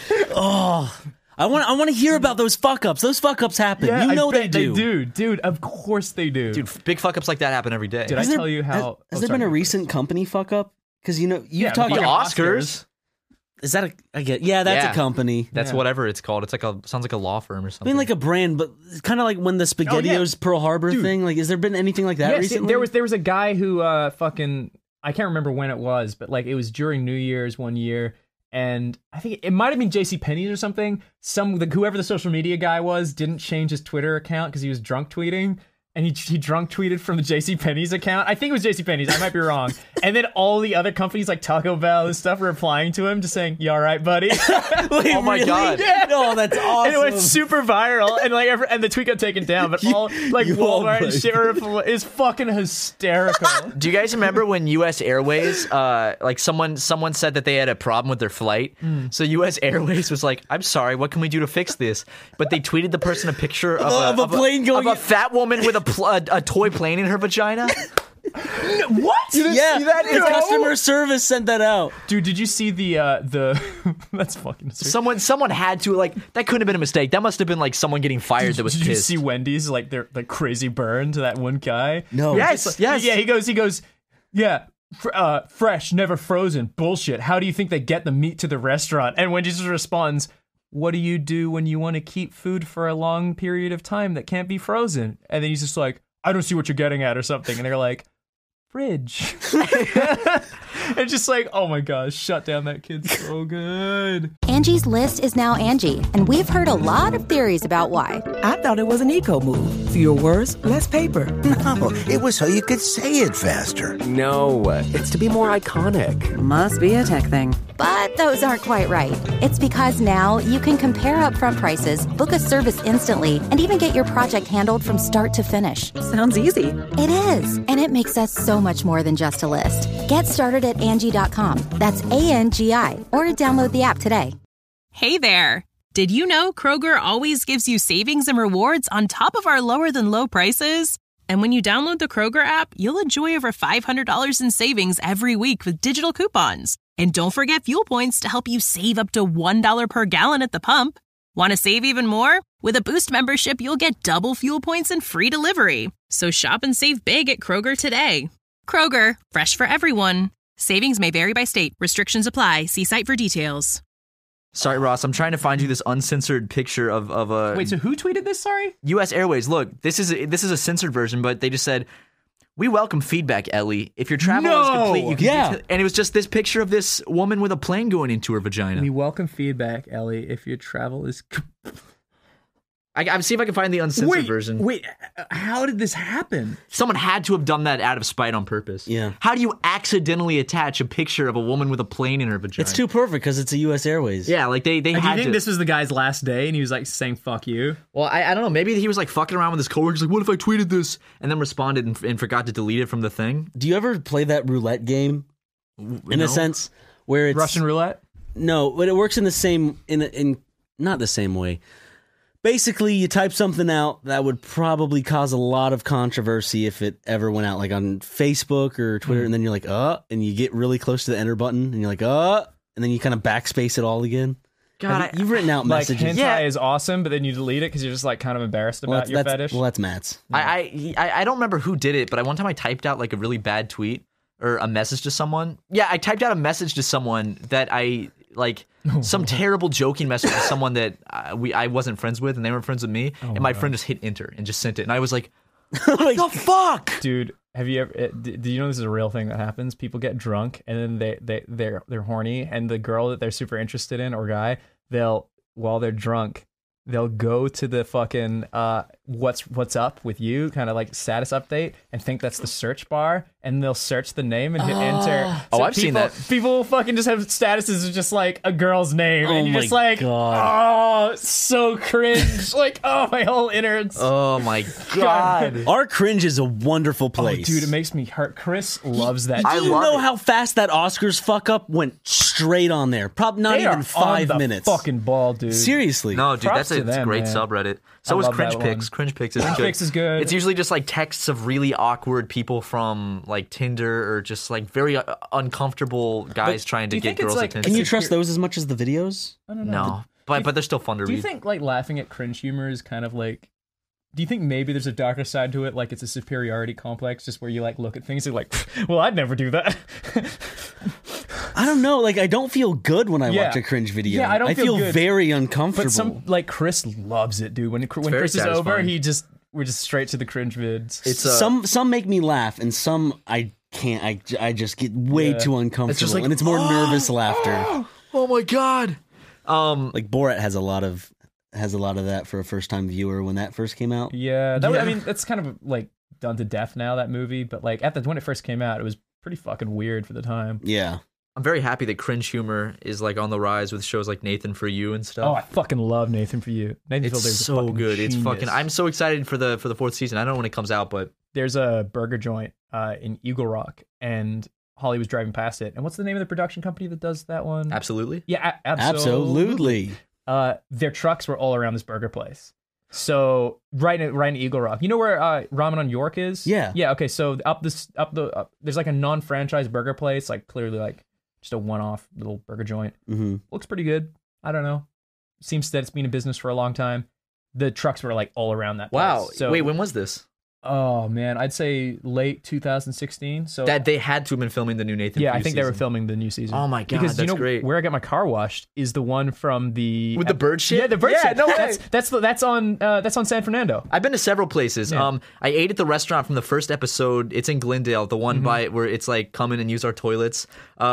I want to hear about those fuck ups. Those fuck ups happen. Yeah, you know I bet they do. They do, dude. Of course they do, Dude, big fuck ups like that happen every day. Did I tell you how? Has there been a recent company fuck up? Because you've talked the about Oscars. Is that that's a company. That's whatever it's called. It's like sounds like a law firm or I something. mean, like a brand, but kind of like when the SpaghettiOs Pearl Harbor thing. Like, has there been anything like that recently? There was a guy who fucking, I can't remember when it was, but like it was during New Year's one year, and I think it might have been JCPenney's or something. Whoever the social media guy was didn't change his Twitter account because he was drunk tweeting. And he drunk tweeted from the JCPenney's account. I think it was JCPenney's. I might be wrong. And then all the other companies like Taco Bell and stuff were replying to him, just saying, "You all right, buddy?" Wait, oh my really? God! Yeah. No, that's awesome. And it went super viral, and like and the tweet got taken down. But all like Walmart and shit is fucking hysterical. Do you guys remember when U.S. Airways, like someone said that they had a problem with their flight? So U.S. Airways was like, "I'm sorry, what can we do to fix this?" But they tweeted the person a picture of a plane going of a fat woman with a toy plane in her vagina. What? You didn't see that? No. Customer service sent that out. Dude, did you see the that's fucking hysterical. Someone had to, like, that couldn't have been a mistake. That must have been like someone getting fired that was Did pissed. you see Wendy's like their like crazy burn to that one guy? No. Yes, yes. Yeah, he goes, yeah, fresh, never frozen. Bullshit. How do you think they get the meat to the restaurant? And Wendy's just responds, "What do you do when you want to keep food for a long period of time that can't be frozen?" And then he's just like, "I don't see what you're getting at," or something. And they're like, "Fridge." And just like, oh my gosh, shut down that kid so good. Angie's List is now Angie, and we've heard a lot of theories about why. I thought it was an eco move. Fewer words, less paper. No, it was so you could say it faster. No, it's to be more iconic. Must be a tech thing. But those aren't quite right. It's because now you can compare upfront prices, book a service instantly, and even get your project handled from start to finish. Sounds easy. It is, and it makes us so much more than just a list. Get started at Angie.com. That's ANGI, or download the app today. Hey there. Did you know Kroger always gives you savings and rewards on top of our lower than low prices? And when you download the Kroger app, you'll enjoy over $500 in savings every week with digital coupons. And don't forget fuel points to help you save up to $1 per gallon at the pump. Want to save even more? With a Boost membership, you'll get double fuel points and free delivery. So shop and save big at Kroger today. Kroger, fresh for everyone. Savings may vary by state. Restrictions apply. See site for details. Sorry, Ross, I'm trying to find you this uncensored picture of a... Wait, so who tweeted this, sorry? U.S. Airways. Look, this is a censored version, but they just said, "We welcome feedback, Ellie. If your travel is complete, you can..." And it was just this picture of this woman with a plane going into her vagina. We welcome feedback, Ellie, if your travel is... I'm see if I can find the uncensored version. Wait, how did this happen? Someone had to have done that out of spite on purpose. Yeah. How do you accidentally attach a picture of a woman with a plane in her vagina? It's too perfect because it's a U.S. Airways. Yeah, like they Do you had think to. this was the guy's last day and he was like saying "fuck you"? Well, I don't know. Maybe he was like fucking around with his coworkers, like, "What if I tweeted this?" And then responded and forgot to delete it from the thing. Do you ever play that roulette game? In No. a sense, where it's Russian roulette? No, but it works in the same in not the same way. Basically, you type something out that would probably cause a lot of controversy if it ever went out, like on Facebook or Twitter, and then you're like, and you get really close to the enter button, and you're like, and then you kind of backspace it all again. God, you've written out Like messages. hentai is awesome, but then you delete it because you're just like kind of embarrassed about your fetish. Well, that's Matt's. I don't remember who did it, but one time I typed out like a really bad tweet or a message to someone. Yeah, I typed out a message to someone that I like some terrible joking message to someone that I wasn't friends with, and they weren't friends with me. And my friend just hit enter and just sent it, and I was like, "What the fuck, dude? Have you ever? Do you know this is a real thing that happens? People get drunk and then they're horny, and the girl that they're super interested in or guy, while they're drunk, they'll go to the fucking what's up with you, kind of like status update, and think that's the search bar, and they'll search the name and hit enter. So I've seen that. People fucking just have statuses of just like a girl's name, and you're just like, God. oh, so cringe. Like, oh, my whole innards. Oh my God. Our cringe is a wonderful place. Oh, dude, it makes me hurt. Chris loves that. Do you know how fast that Oscars fuck up went straight on there? Probably not They even are 5 on the minutes. fucking ball, dude. Seriously. No, dude, Props that's to a them, great man. subreddit. I So is love Cringe that Pics. one. Cringe Pics is Cringe good. Pics is good. It's usually just like texts of really awkward people from like Tinder or just like very uncomfortable guys trying to do you get think it's girls' like- attention. Can you trust those as much as the videos? I don't know. No, but they're still fun to Do read. you think like laughing at cringe humor is kind of like? Do you think maybe there's a darker side to it, like it's a superiority complex, just where you like look at things and like, well, I'd never do that. I don't know. Like, I don't feel good when I Yeah. watch a cringe video. Yeah, I don't feel feel good. very uncomfortable. But some like Chris loves it, dude. When very Chris is over, satisfying. we're just straight to the cringe vids. It's some make me laugh, and some I can't. I just get way Yeah. too uncomfortable, like, and it's more nervous laughter. oh my God. Like Borat has a lot of that for a first time viewer when that first came out. Yeah, I mean, it's kind of like done to death now, that movie. But like when it first came out, it was pretty fucking weird for the time. Yeah. I'm very happy that cringe humor is like on the rise with shows like Nathan For You and stuff. Oh, I fucking love Nathan For You. Nathan it's Fielder's a so fucking good. It's genius. fucking. I'm so excited for the fourth season. I don't know when it comes out, but There's a burger joint in Eagle Rock, and Holly was driving past it. And what's the name of the production company that does that one? absolutely. Yeah, Absolutely. Their trucks were all around this burger place. So right in Eagle Rock, you know where Ramen on York is? Yeah. Yeah. Okay. So there's like a non-franchise burger place, like clearly like just a one-off little burger joint. Mm-hmm. Looks pretty good. I don't know. Seems that it's been in business for a long time. The trucks were like all around that place. Wow. So, Wait, when was this? Oh man, I'd say late 2016. So That they had to have been filming the new Nathan. yeah, For I You think they were season. filming the new season. Oh my God, because that's you know great. where I got my car washed is the one from the With the bird shit? Yeah, the bird shit. No way. That's on San Fernando. I've been to several places. Yeah. I ate at the restaurant from the first episode. It's in Glendale, the one by where it's like come in and use our toilets.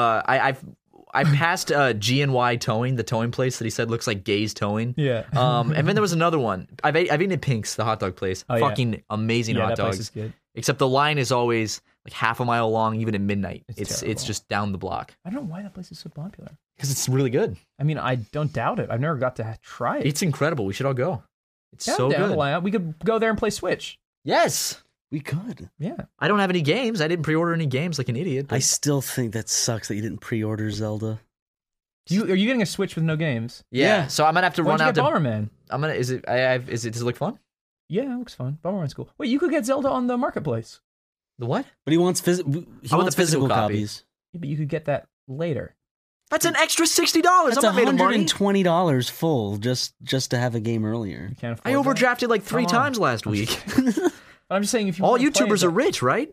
I passed G&Y Towing, the towing place that he said looks like Gays Towing. Yeah. And then there was another one. I've eaten at Pink's, the hot dog place. Oh, yeah. Fucking amazing Yeah, hot that place dogs. is good. Except the line is always like half a mile long, even at midnight. It's It's terrible. just down the block I don't know why that place is so popular. because it's really good. I mean, I don't doubt it. I've never got to try it. It's incredible. We should all go. It's Yeah, so I'm down good. the line. We could go there and play Switch. Yes. We could. Yeah. I don't have any games. I didn't pre-order any games like an idiot. I but- still think that sucks that you didn't pre-order Zelda. Are you getting a Switch with no games? yeah. So I'm gonna have to Why run don't you out get to. Bomberman? I'm gonna. Is it? Does it look fun? Yeah, it looks fun. Bomberman's cool. Wait, you could get Zelda on the marketplace. The what? But he wants I want wants the physical copy. copies. Yeah, but you could get that later. That's an extra $60. That's I'm not made of money. $120 full just to have a game earlier. You can't I afford that. overdrafted like 3 Come on. times last week. But I'm just saying, if you All wanna play YouTubers it, are rich, right?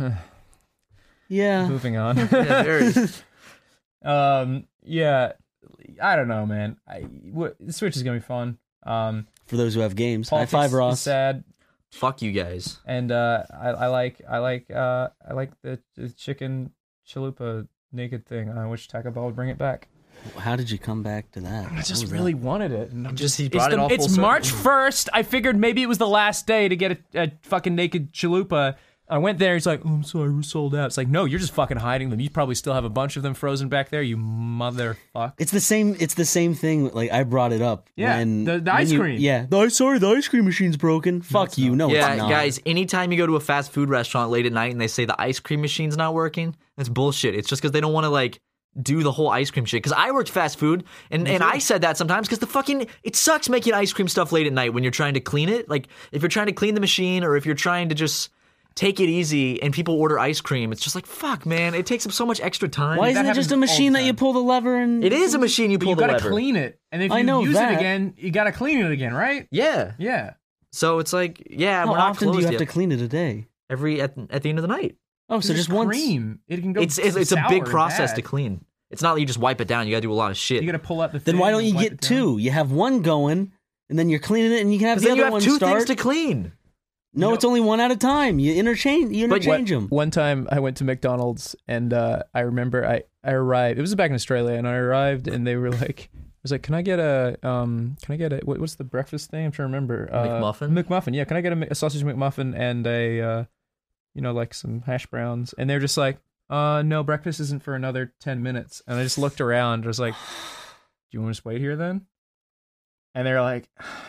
Yeah. Moving on. Yeah, very. Yeah, I don't know, man. The Switch is gonna be fun. For those who have games. High Politics five, is Ross. sad, Fuck you guys. and I like the chicken chalupa naked thing. I wish Taco Bell would bring it back. How did you come back to that? I What just was really that? wanted it. And I'm Just he it's brought it all full it's circle. March 1st. I figured maybe it was the last day to get a fucking naked chalupa. I went there. He's like, "Oh, I'm sorry, we're sold out." It's like, no, you're just fucking hiding them. You probably still have a bunch of them frozen back there. You motherfucker. It's the same thing. Like I brought it up. Yeah, when, the when ice you- cream. Yeah. Sorry, the ice cream machine's broken. Fuck you. No, Yeah, it's not. guys, anytime you go to a fast food restaurant late at night and they say the ice cream machine's not working, that's bullshit. It's just because they don't want to, like, do the whole ice cream shit. Because I worked fast food, and I said that sometimes because it sucks making ice cream stuff late at night when you're trying to clean it. Like, if you're trying to clean the machine or if you're trying to just take it easy and people order ice cream, it's just like, fuck, man, it takes up so much extra time. Why isn't it happens just a all machine the that you time. pull the lever and? It is a machine you But pull you the gotta lever. clean it, and if I you know use that. it again, you gotta clean it again, right? Yeah. Yeah. So it's like, yeah, How we're not often do closed you have yet. to clean it a day? at the end of the night. Oh, so It's just once. cream. It can go. It's a sour big and process bad. to clean. It's not that you just wipe it down. You gotta do a lot of shit. You gotta pull out the. Then thing why don't and you wipe get it down. two? You have one going, and then you're cleaning it, and you can have 'Cause the then you other have one two start. things to clean. No, it's only one at a time. You interchange them. One time I went to McDonald's and I remember I arrived. It was back in Australia, and I arrived and they were like, was like, can I get a what's the breakfast thing? I'm trying to remember. McMuffin? McMuffin, yeah. Can I get a sausage McMuffin and a, like some hash browns? And they're just like, no, breakfast isn't for another 10 minutes. And I just looked around. I was like, do you want to just wait here then? And they're like,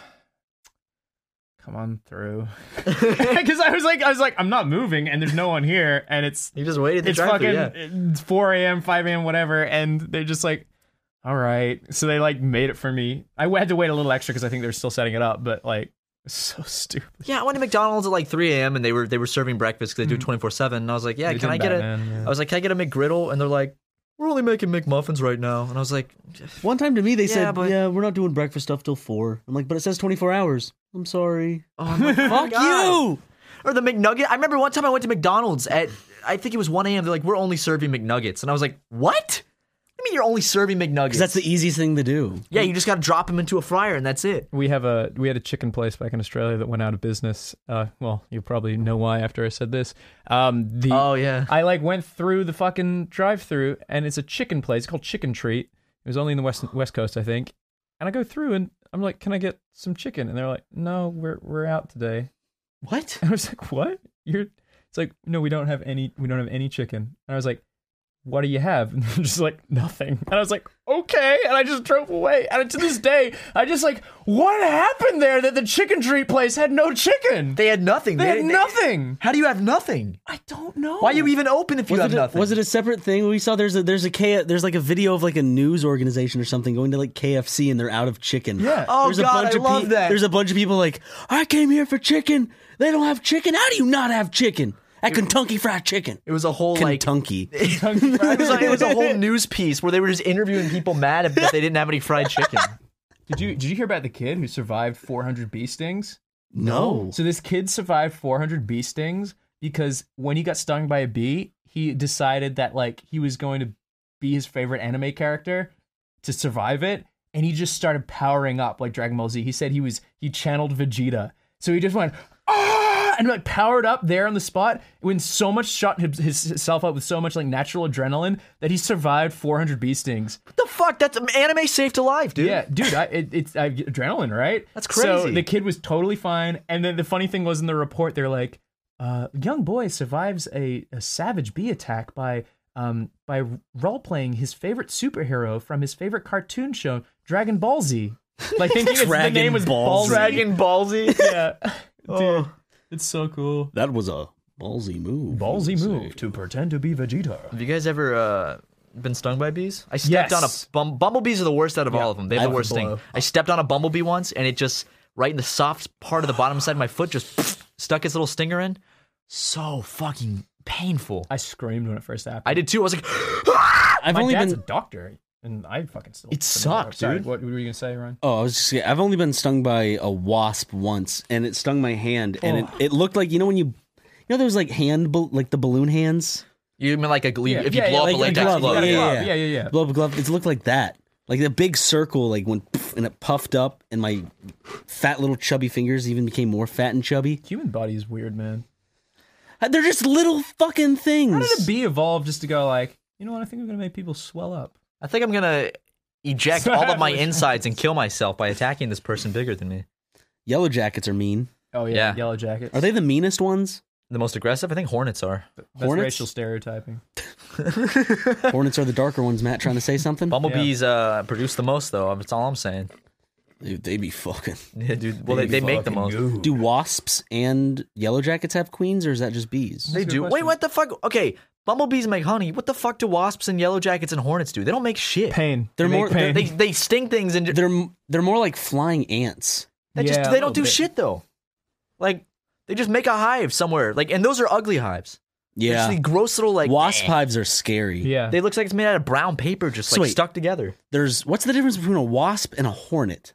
come on through. Because I was like, I'm not moving, and there's no one here, and you just waited. It's fucking it's 4 a.m., 5 a.m., whatever, and they're just like, all right. So they like made it for me. I had to wait a little extra because I think they're still setting it up, but like, it's so stupid. Yeah, I went to McDonald's at like 3 a.m. and they were serving breakfast because they do 24/7. And I was like, I was like, can I get a McGriddle? And they're like, we're only making McMuffins right now. And I was like, one time to me they said, we're not doing breakfast stuff till 4. I'm like, but it says 24 hours. I'm sorry. Oh, I'm like, fuck you. Or the McNugget. I remember one time I went to McDonald's at, I think it was 1 a.m. They're like, we're only serving McNuggets. And I was like, what? I mean, you're only serving McNuggets. Because that's the easiest thing to do. Yeah, you just got to drop them into a fryer and that's it. We had a chicken place back in Australia that went out of business. Well, you'll probably know why after I said this. I like went through the fucking drive-through and it's a chicken place. It's called Chicken Treat. It was only in the West Coast, I think. And I go through and I'm like, can I get some chicken? And they're like, no, we're out today. What? And I was like, what? It's like, no, we don't have any chicken. And I was like, what do you have? And they're just like, nothing. And I was like, okay. And I just drove away. And to this day, I just like, what happened there that the Chicken Treat place had no chicken? They had nothing. They had nothing. How do you have nothing? I don't know. Why are you even open if you have nothing? Was it a separate thing? We saw there's like a video of like a news organization or something going to like KFC and they're out of chicken. Yeah. Oh, God, I love that. There's a bunch of people like, I came here for chicken. They don't have chicken. How do you not have chicken? At Kentucky Fried Chicken. It was a whole Kentucky. It was a whole news piece where they were just interviewing people mad that they didn't have any fried chicken. Did you hear about the kid who survived 400 bee stings? No. So this kid survived 400 bee stings because when he got stung by a bee, he decided that like he was going to be his favorite anime character to survive it, and he just started powering up like Dragon Ball Z. He said he channeled Vegeta. So he just went, and like powered up there on the spot when so much shot himself up with so much like natural adrenaline that he survived 400 bee stings. What the fuck? That's anime saved to life, dude. Yeah, dude, it's adrenaline, right? That's crazy. So the kid was totally fine. And then the funny thing was in the report, they're like, young boy survives a savage bee attack by role-playing his favorite superhero from his favorite cartoon show, Dragon Ball Z. Like thinking the name was Ball Z. Dragon Ball Z? Yeah. Dude. It's so cool. That was a ballsy move. Ballsy move to pretend to be Vegeta. Have you guys ever been stung by bees? I stepped on a bumblebees are the worst out of all of them. They have the worst thing. I stepped on a bumblebee once, and it just right in the soft part of the bottom side of my foot just stuck its little stinger in. So fucking painful. I screamed when it first happened. I did too. I was like, My dad's a doctor. And I fucking still. It sucked, dude. What were you gonna say, Ryan? Oh, I was just. I've only been stung by a wasp once, and it stung my hand, and it looked like when those like like the balloon hands. You mean like if you blow up a latex glove? Yeah. Blow up a glove. It looked like that, like the big circle, like went poof, and it puffed up, and my fat little chubby fingers even became more fat and chubby. Human body is weird, man. They're just little fucking things. How did a bee evolve just to go like, you know what? I think I'm gonna make people swell up. I think I'm gonna eject all of my insides and kill myself by attacking this person bigger than me. Yellow jackets are mean. Oh yeah. Yellow jackets. Are they the meanest ones? The most aggressive? I think hornets are. That's racial stereotyping. Hornets are the darker ones. Matt, trying to say something? Bumblebees produce the most, though. That's all I'm saying. Dude, they be fucking. Yeah, dude. Well, they make the most. Good. Do wasps and yellow jackets have queens, or is that just bees? They do. Wait, what the fuck? Okay. Bumblebees make honey. What the fuck do wasps and yellow jackets and hornets do? They don't make shit. Pain. They're more. Pain. They sting things and they're more like flying ants. They don't do shit though. Like they just make a hive somewhere. Like and those are ugly hives. Yeah. These gross little like wasp hives are scary. Yeah. They look like it's made out of brown paper, just like stuck together. What's the difference between a wasp and a hornet?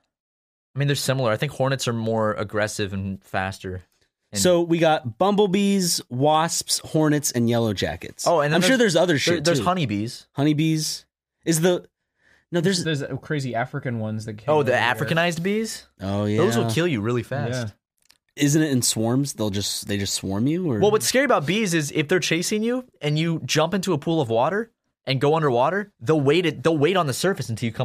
I mean, they're similar. I think hornets are more aggressive and faster. So we got bumblebees, wasps, hornets, and yellow jackets. Oh, and I'm sure there's other shit There's too. honeybees. Honeybees there's crazy African ones that. Oh, the Africanized bees. Oh yeah, those will kill you really fast. Yeah. Isn't it in swarms? They just swarm you. Or? Well, what's scary about bees is if they're chasing you and you jump into a pool of water and go underwater, they'll wait on the surface until you come up.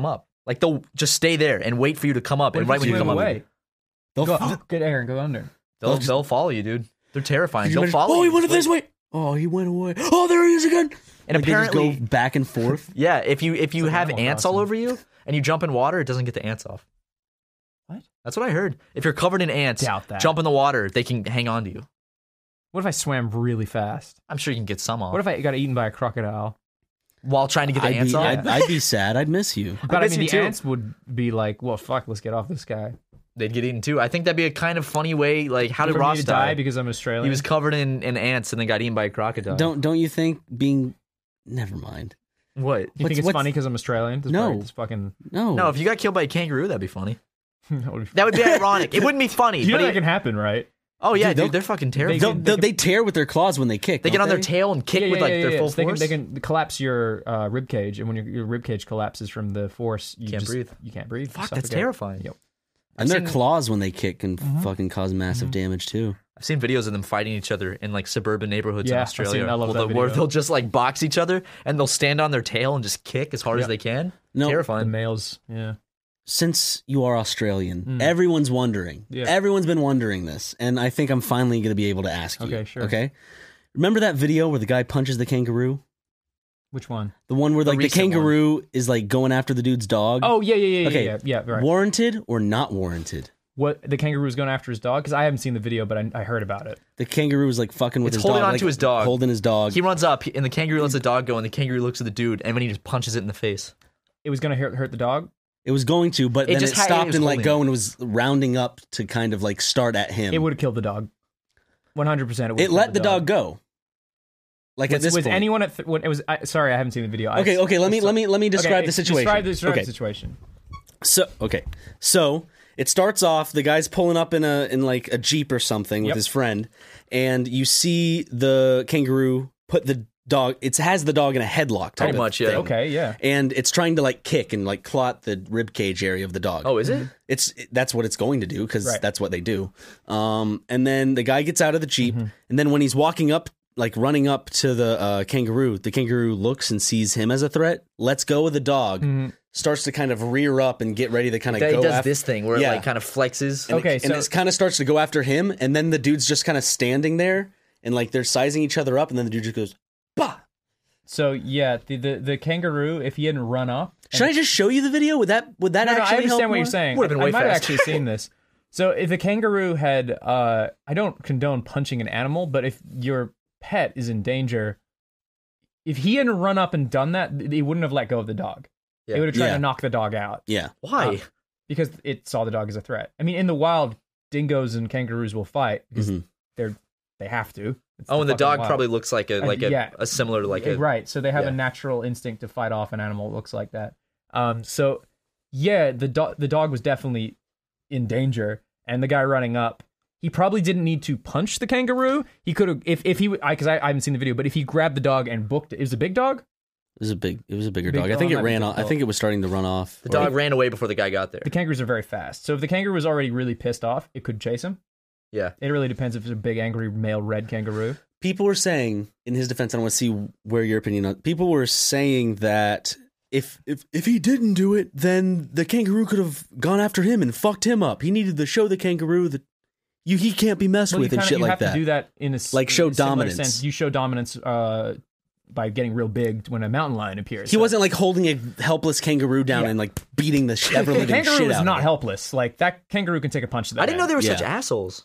Like they'll just stay there and wait for you to come up, and What right if when you you come swim up, away? Go, get air and go under. they'll follow you, dude. They're terrifying. They'll Imagine, follow you. he went this way. Oh, he went away. Oh, there he is again. And Like, they just apparently, go back and forth. yeah, if you like have Animal ants all Crossing. over you and you jump in water, it doesn't get the ants off. What? That's what I heard. If you're covered in ants, Doubt that. jump in the water, they can hang on to you. What if I swam really fast? I'm sure you can get some off. What if I got eaten by a crocodile? while trying to get the ants off? I'd be sad. I'd miss you. But I miss mean, you the too. ants would be like, well, fuck, let's get off this guy. They'd get eaten too. I think that'd be a kind of funny way. Like, how did For me Ross to die? die because I'm Australian? He was covered in ants and then got eaten by a crocodile. Don't you think being? Never mind. What? You think it's what's- funny because I'm Australian? No. This fucking... No. No, if you got killed by a kangaroo, that'd be funny. that would be That would be ironic. It wouldn't be funny. You know but that can happen, right? oh yeah, Dude, dude, they're fucking terrible. They tear with their claws when they kick. They get don't on their they? tail and kick with like their full So force. they can collapse your rib cage, and when your rib cage collapses from the force, you Can't just, breathe. You can't breathe. You Fuck, that's suffocate. terrifying. Yep. And their seen- claws when they kick can Mm-hmm. fucking cause massive damage too. I've seen videos of them fighting each other in like suburban neighborhoods in Yeah, I've Australia. seen- I love where that they'll- where video. they'll just like box each other and they'll stand on their tail and just kick as hard as Yep. they can. No, The Terrifying. males, yeah. Since you are Australian, everyone's wondering. Yeah. Everyone's been wondering this, and I think I'm finally going to be able to ask you. Okay, sure. Okay. Remember that video where the guy punches the kangaroo? Which one? The one where The like the recent kangaroo is like going after the dude's dog. Oh yeah, Okay. yeah, right. Warranted or not warranted? What, the kangaroo was going after his dog? Because I haven't seen the video, but I heard about it. The kangaroo was like fucking with It's his holding dog. onto like, his dog. Holding his dog. He runs up and the kangaroo lets the dog go and the kangaroo looks at the dude and then he just punches it in the face. It was going to hurt the dog. It was going to, but It then just it had- it stopped was and let holding go it. and was rounding up to kind of like start at him. It would have killed the dog. 100%. It would. It let the dog go. Like at this was point. anyone at when it was? Sorry, I haven't seen the video. Okay, let me describe Okay, the situation. Describe Okay. the situation. So it starts off. The guy's pulling up in like a Jeep or something with Yep. his friend, and you see the kangaroo put the dog. It has the dog in a headlock. Type Pretty of much, yeah. thing. Okay, yeah. And it's trying to like kick and like claw at the rib cage area of the dog. Oh, is it? That's what it's going to do because Right. that's what they do. And then the guy gets out of the Jeep, and then when he's walking up, like running up to the kangaroo looks and sees him as a threat, lets go of the dog, starts to kind of rear up and get ready to kind of He go does after this thing where Yeah. it like kind of flexes. and Okay, it, and so- it kind of starts to go after him, and then the dude's just kind of standing there, and like they're sizing each other up, and then the dude just goes, bah. So yeah, the kangaroo, if he hadn't run up, Should I just show you the video? Would that no, actually I understand help what more? you're saying. Would've been I way might have faster. actually seen this. So if the kangaroo had, I don't condone punching an animal, but if your pet is in danger, if he hadn't run up and done that, he wouldn't have let go of the dog. Yeah. They would have tried Yeah. to knock the dog out Yeah. Why? because it saw the dog as a threat. I mean, in the wild, dingoes and kangaroos will fight because they have to. It's Oh, and the fucking dog wild. probably looks like yeah. a similar like a right. So they have yeah. a natural instinct to fight off an animal that looks like that. So yeah, the dog was definitely in danger, and the guy running up, he probably didn't need to punch the kangaroo. He could have if he because I haven't seen the video, but if he grabbed the dog and booked it, it was a big dog. It was a bigger Big dog. I think dog, it might be ran off. I difficult. think it was starting to run off. The dog ran away before the guy got there. The kangaroos are very fast, so if the kangaroo was already really pissed off, it could chase him. Yeah. It really depends if it's a big angry male red kangaroo. People were saying, in his defense, I want to see where your opinion on. People were saying that if he didn't do it, then the kangaroo could have gone after him and fucked him up. He needed to show the kangaroo that he can't be messed with and shit you like have that. to do that in a Like, show in a similar dominance. sense. You show dominance by getting real big when a mountain lion appears. He wasn't like holding a helpless kangaroo down Yeah. and like beating the ever The living kangaroo shit is out of not it. helpless. Like that kangaroo can take a punch to the I didn't know head. they were Yeah. such assholes.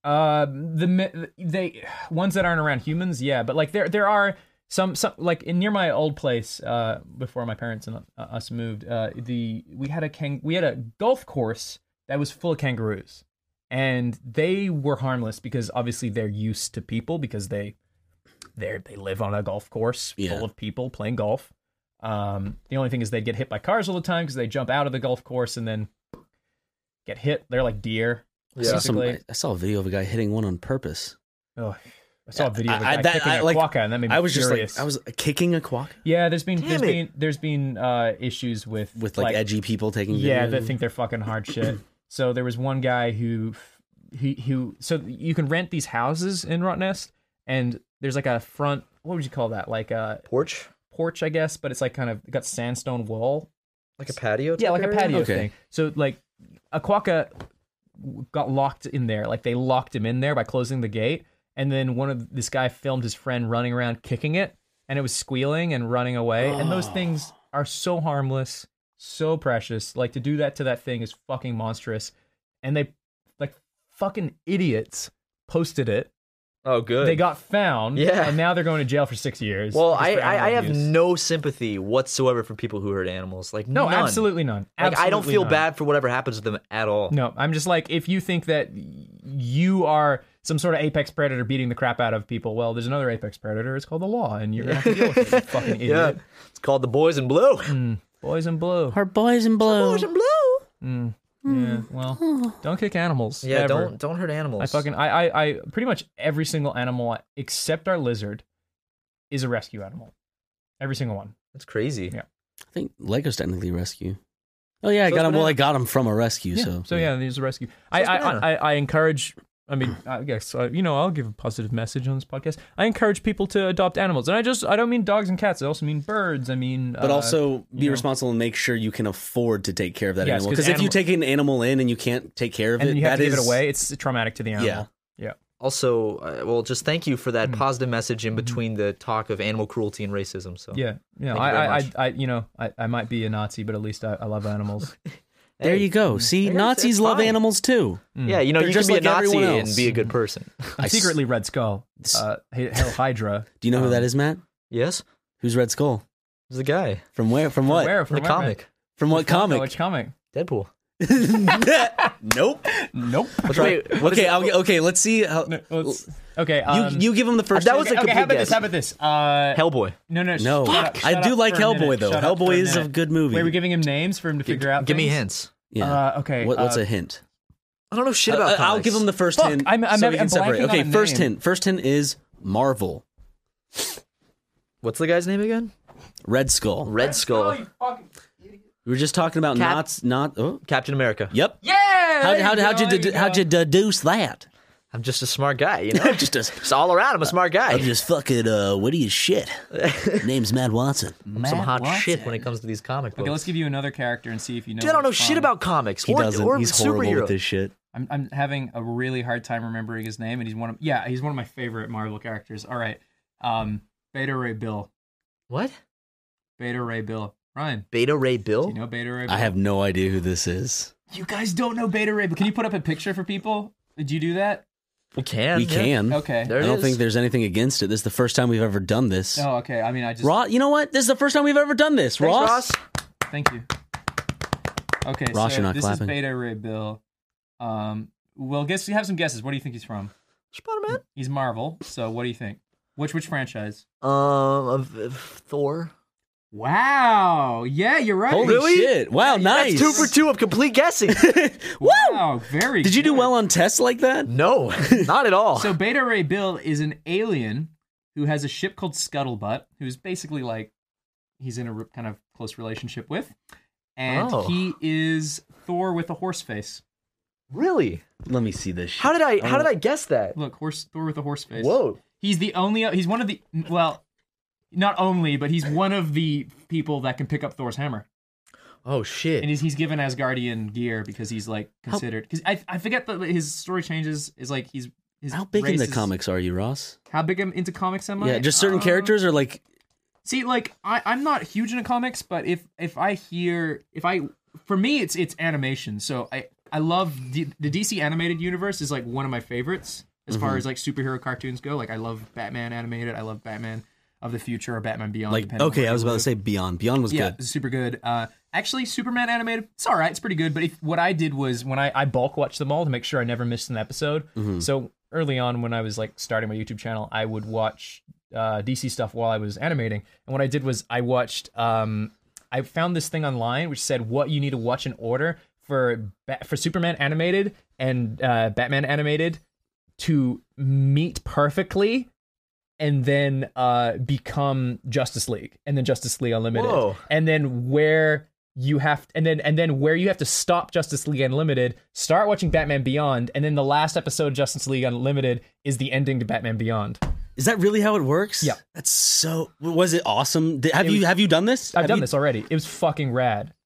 They ones that aren't around humans, yeah, but like there are some like near my old place before my parents and us moved. We had a golf course that was full of kangaroos, and they were harmless because obviously they're used to people because they live on a golf course Yeah. full of people playing golf. The only thing is they'd get hit by cars all the time because they jump out of the golf course and then get hit. They're like deer. I saw basically. I saw a video of a guy hitting one on purpose. Oh, I saw a video of a I- guy that- kicking I, a like, quokka, and that made me I was furious. just like, I was kicking a quokka yeah, there's been Damn issues with with edgy people taking yeah, videos. that think they're fucking hard shit. So there was one guy who so you can rent these houses in Rottnest, and there's like a front, what would you call that? Like a Porch? porch, I guess, but it's like kind of got sandstone wall Like a patio? Yeah, like a patio Okay. thing. So like a quokka got locked in there. Like they locked him in there by closing the gate. And then this guy filmed his friend running around kicking it, and it was squealing and running away. And those things are so harmless, so precious. Like to do that to that thing is fucking monstrous. And they, like fucking idiots, posted it. Oh, good. They got found. Yeah. And now they're going to jail for 6 years. Well, just for animal I have abuse. no sympathy whatsoever for people who hurt animals. Like, No, none. absolutely none. Like, I don't Absolutely feel none. bad for whatever happens to them at all. No, I'm just like, if you think that you are some sort of apex predator beating the crap out of people, well, there's another apex predator. It's called the law, and you're going to have to deal with it, you fucking idiot. Yeah. It's called the Boys in Blue. Boys in blue. Our boys in blue. Boys in Blue. Yeah, well, don't kick animals. Yeah, ever. don't hurt animals. I pretty much every single animal except our lizard is a rescue animal. Every single one. That's crazy. Yeah. I think Lego's technically rescue. Oh yeah, I So got it's him. Well, banana. I got him from a rescue. Yeah. So Yeah, he's a rescue. it's banana. I encourage. I mean, I guess I'll give a positive message on this podcast. I encourage people to adopt animals, and I don't mean dogs and cats. I also mean birds. I mean, But also be know. responsible and make sure you can afford to take care of that Yes, animal. 'cause Because if you animal- take an animal in and you can't take care of and it, you have that to give is- it away. It's traumatic to the animal. Yeah. Also, well, just thank you for that positive message in between the talk of animal cruelty and racism. So Yeah. Thank you very much. I might be a Nazi, but at least I love animals. There you go. See, it's Nazis love fine. animals too. Yeah, you know, They're you can just be like a Nazi everyone and else. be a good person. I'm secretly Red Skull. Hail Hydra. Do you know who that is, Matt? Yes, Who's Red Skull? there's the guy From where? From what? Where? from the comic, From what Comic. comic? Which comic? Deadpool. Nope. Nope. Wait, what is Okay, it? okay. Let's see. How, Okay. you give him the first. That was a okay, how complete about this? guess. How about this? Hellboy. No. no. Shut up I do like for a Hellboy minute. though. Shut up for Hellboy a is a minute. good movie. Wait, we're giving him names for him to figure out. Give me things? hints. Yeah. Okay. What's a hint? I don't know shit about comics. I'll give him the first Fuck, hint. I'm so we can separate. blanking on Okay, a first name. hint. First hint is Marvel. What's the guy's name again? Red Skull. Red Skull. We were just talking about not. Oh, Captain America. yep. Yeah. How'd you deduce that? I'm just a smart guy, you know? just all around, I'm a smart guy. I'm just fucking witty as shit. Name's Matt Watson. I'm some hot shit when it comes to these comic books. Okay, let's give you another character and see if you know. Dude, I don't know what's shit from. about comics. He doesn't. Or He's horrible superhero. with this shit. I'm having a really hard time remembering his name, and he's one of my favorite Marvel characters. All right, Beta Ray Bill. What? Beta Ray Bill. Ryan, Beta Ray Bill? do you know Beta Ray Bill? I have no idea who this is. You guys don't know Beta Ray Bill. Can you put up a picture for people? Did you do that? We can. We yeah. can. Okay. There I it don't is. think there's anything against it. This is the first time we've ever done this. Oh, okay. I mean, I just. Ross, you know what? This is the first time we've ever done this. Thanks, Ross? Thank you. Okay, Ross, so you're not this clapping. is Beta Ray Bill. Well, you have some guesses. What do you think he's from? Spider-Man? He's Marvel. So, what do you think? Which franchise? Of Thor. Wow. Yeah, you're right. Holy Really? shit. Wow, nice. That's 2 for 2 of complete guessing. Wow, very Did you do good. well on tests like that? No, not at all. So Beta Ray Bill is an alien who has a ship called Scuttlebutt, who's basically like he's in a kind of close relationship with, and Oh. he is Thor with a horse face. Really? Let me see this shit. How did I guess that? Look, Thor with a horse face. Whoa. He's one of the not only, but he's one of the people that can pick up Thor's hammer. Oh shit. And he's given Asgardian gear because he's like considered. Because I forget that his story changes. Is like his How big in race the is- comics are you, Ross? How big I'm into comics am I? Yeah, just certain characters or like. See, like I'm not huge into comics, but for me it's animation. So I love the DC animated universe is like one of my favorites as far as like superhero cartoons go. Like I love Batman animated. I love Batman of the Future or Batman Beyond. Like, depending on okay, where I was you about to live. say Beyond. Beyond was Yeah, good. it's super good. Actually, Superman animated, it's all right. It's pretty good. But what I did was when I bulk watched them all to make sure I never missed an episode. So early on when I was like starting my YouTube channel, I would watch DC stuff while I was animating. And what I did was I watched. I found this thing online which said what you need to watch in order for Superman animated and Batman animated to meet perfectly. And then become Justice League, and then Justice League Unlimited, Whoa. and then where you have, and then where you have to stop Justice League Unlimited, start watching Batman Beyond, and then the last episode of Justice League Unlimited is the ending to Batman Beyond. Is that really how it works? Yeah. That's so. Was it awesome? Have you done this? I've done this already. It was fucking rad.